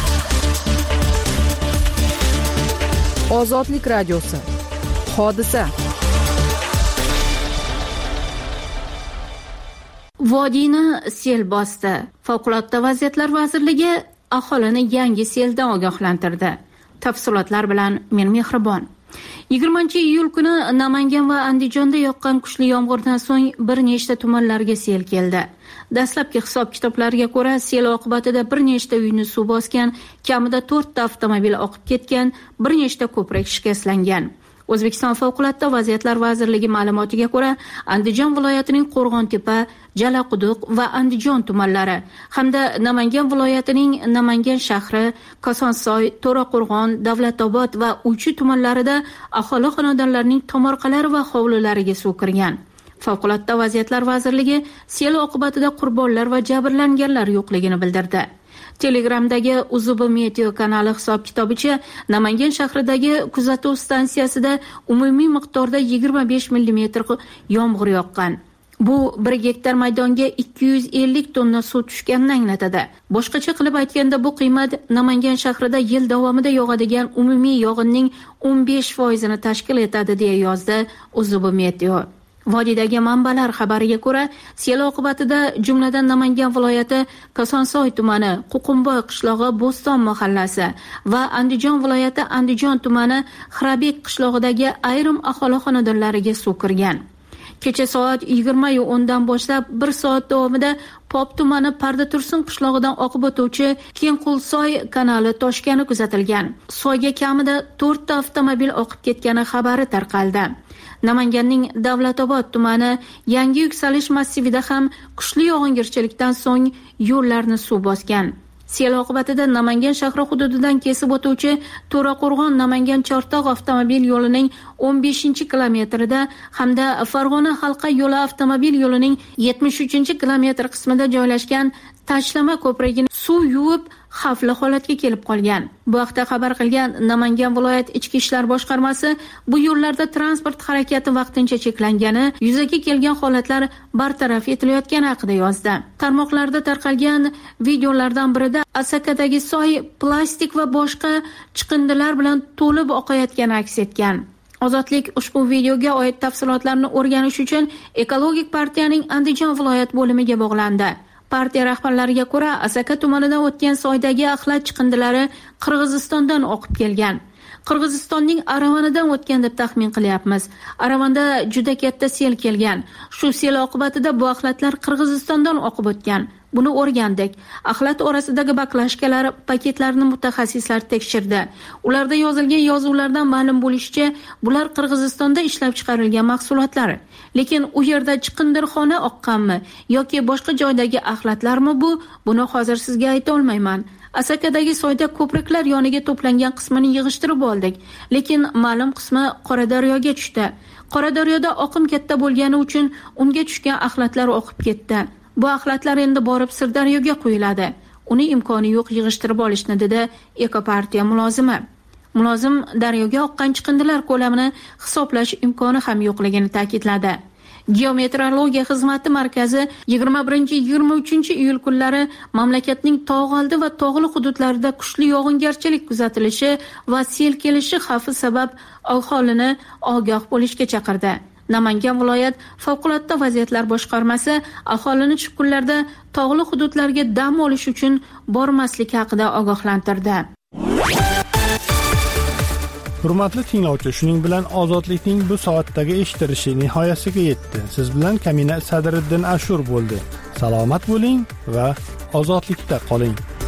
Ozodlik radiosi. Hodisa. Vodiyni sel bosdi. Favqulodda vaziyatlar vazirligi aholini yangi seldan ogohlantirdi. Tafsilotlar bilan men Mehribon. yigirmanchi iyul kuni Namangan va Andijonda yoqqan kuchli yomg'irdan so'ng bir nechta tumanlarga sel keldi. Dastlabki hisob-kitoblarga ko'ra, sel oqibatida bir nechta uyni suv bosgan, kamida to'rtta avtomobil oqib ketgan, bir nechta ko'prik shikastlangan. O'zbekiston Favqulodda vaziyatlar vazirligi ma'lumotiga ko'ra, Andijon viloyatining Qo'rg'ontepa, Jalaquduq va Andijon tumanlari hamda Namangan viloyatining Namangan shahri, Kosonsoy, To'raqo'rg'on, Davlatobod va Uychi tumanlarida aholi xonadonlarining tomorqalari va hovlilariga suv kirgan. Favqulodda vaziyatlar vazirligi sel oqibatida qurbonlar va jabrlanganlar yo'qligini bildirdi. Telegramdagi Uzubi Meteo kanali hisob-kitobicha Namangan shahridagi kuzatuv stansiyasida umumiy miqdorda yigirma besh millimetr yomg'ir yoqqan. Bu bir gektar maydonga ikki yuz ellik tonna suv tushganini anglatadi. Boshqacha qilib aytganda bu qiymat Namangan shahrida yil davomida yog'adigan umumiy yog'inning o'n besh foizini tashkil etadi, deya yozdi Uzubi Meteo. Vodiydagi manbalar xabariga ko'ra, sel oqibatida jumladan Namangan viloyati Kosonsoy tumani, Ququmboy qishlog'i, Bo'ston mahallasi va Andijon viloyati Andijon tumani Xirabek qishlog'idagi ayrim aholi xonadonlariga suv kirgan. Kecha soat yigirma o'n dan boshlab bir soat davomida Pop tumani Parda Tursun qishlog'idan oqib o'tuvchi Kengqulsoy kanali toshgani kuzatilgan. Soyga kamida to'rtta avtomobil oqib ketgani xabari tarqaldi. Namanganning Davlatobod tumani Yangi yuksalish massivida ham kuchli yog'ingarchilikdan so'ng yo'llarni suv bosgan. Sel oqibatida Namangan shahri hududidan kesib o'tuvchi To'raqo'rg'on Namangan Chortoq avtomobil yo'lining o'n beshinchi kilometrida hamda Farg'ona halqa yo'li avtomobil yo'lining yetmish uchinchi kilometr qismida joylashgan tashlama ko'prigini suv yuvib xavfli holatga kelib qolgan. Bu haqda xabar qilgan Namangan viloyat ichki ishlar boshqarmasi bu yo'llarda transport harakati vaqtincha cheklangani, yuzaga kelgan holatlar bartaraf etilayotgani haqida yozdi. Tarmoqlarda tarqalgan videolardan birida Asakadagi soy plastik va boshqa chiqindilar bilan to'lib oqayotgani aks etgan. Ozodlik ushbu videoga oid tafsilotlarni o'rganish uchun Ekologik partiyaning Andijon viloyat bo'limiga bog'landi. Partiya rahbarlariga ko'ra, Asaka tumanidan o'tgan soydagi axlat chiqindilari Qirg'izistondan oqib kelgan. Qirg'izistonning Aravanidan o'tgan deb taxmin qilyapmiz. Aravanda juda katta sel kelgan. Shu sel oqibatida bu axlatlar Qirg'izistondan oqib o'tgan. Buni o'rgandik. Axlat orasidagi baklashkalar paketlarini mutaxassislar tekshirdi. Ularda yozilgan yozuvlardan ma'lum bo'lishicha, bular Qirg'izistonda ishlab chiqarilgan mahsulotlar. Lekin u yerda chiqindirxona oqqanmi yoki boshqa joydagi axlatlarmi bu? Buni hozir sizga ayta olmayman. Asakadagi soyda ko'priklar yoniga to'plangan qismini yig'ishtirib oldik, lekin ma'lum qismi Qoradaryoga tushdi. Qoradaryoda oqim katta bo'lgani uchun unga tushgan axlatlar oqib ketdi. Bu axlatlar endi borib Sirdaryoga quyiladi. Uni imkoni yo'q yig'ishtirib olishni, dedi Ekopartiya mulozimi. Mulozim daryoga oqqan chiqindilar ko'lamini hisoblash imkoni ham yo'qligini ta'kidladi. Geometrologiya xizmati markazi yigirma birinchi yigirma uchinchi iyul kunlari mamlakatning tog'oldi va tog'li hududlarida kuchli yog'ingarchilik kuzatilishi va sel kelishi xavfi sabab aholini ogoh bo'lishga chaqirdi. Namangan viloyat favqulodda vaziyatlar boshqarmasi aholini shu kunlarda tog'li hududlarga dam olish uchun bormaslik haqida ogohlantirdi. Hurmatli tinglovchi, shuning bilan ozodlikning bu soatdagi eshittirishi nihoyasiga yetdi. Siz bilan Kamina Sadriddin Ashur bo'ldi. Salomat bo'ling va ozodlikda qoling.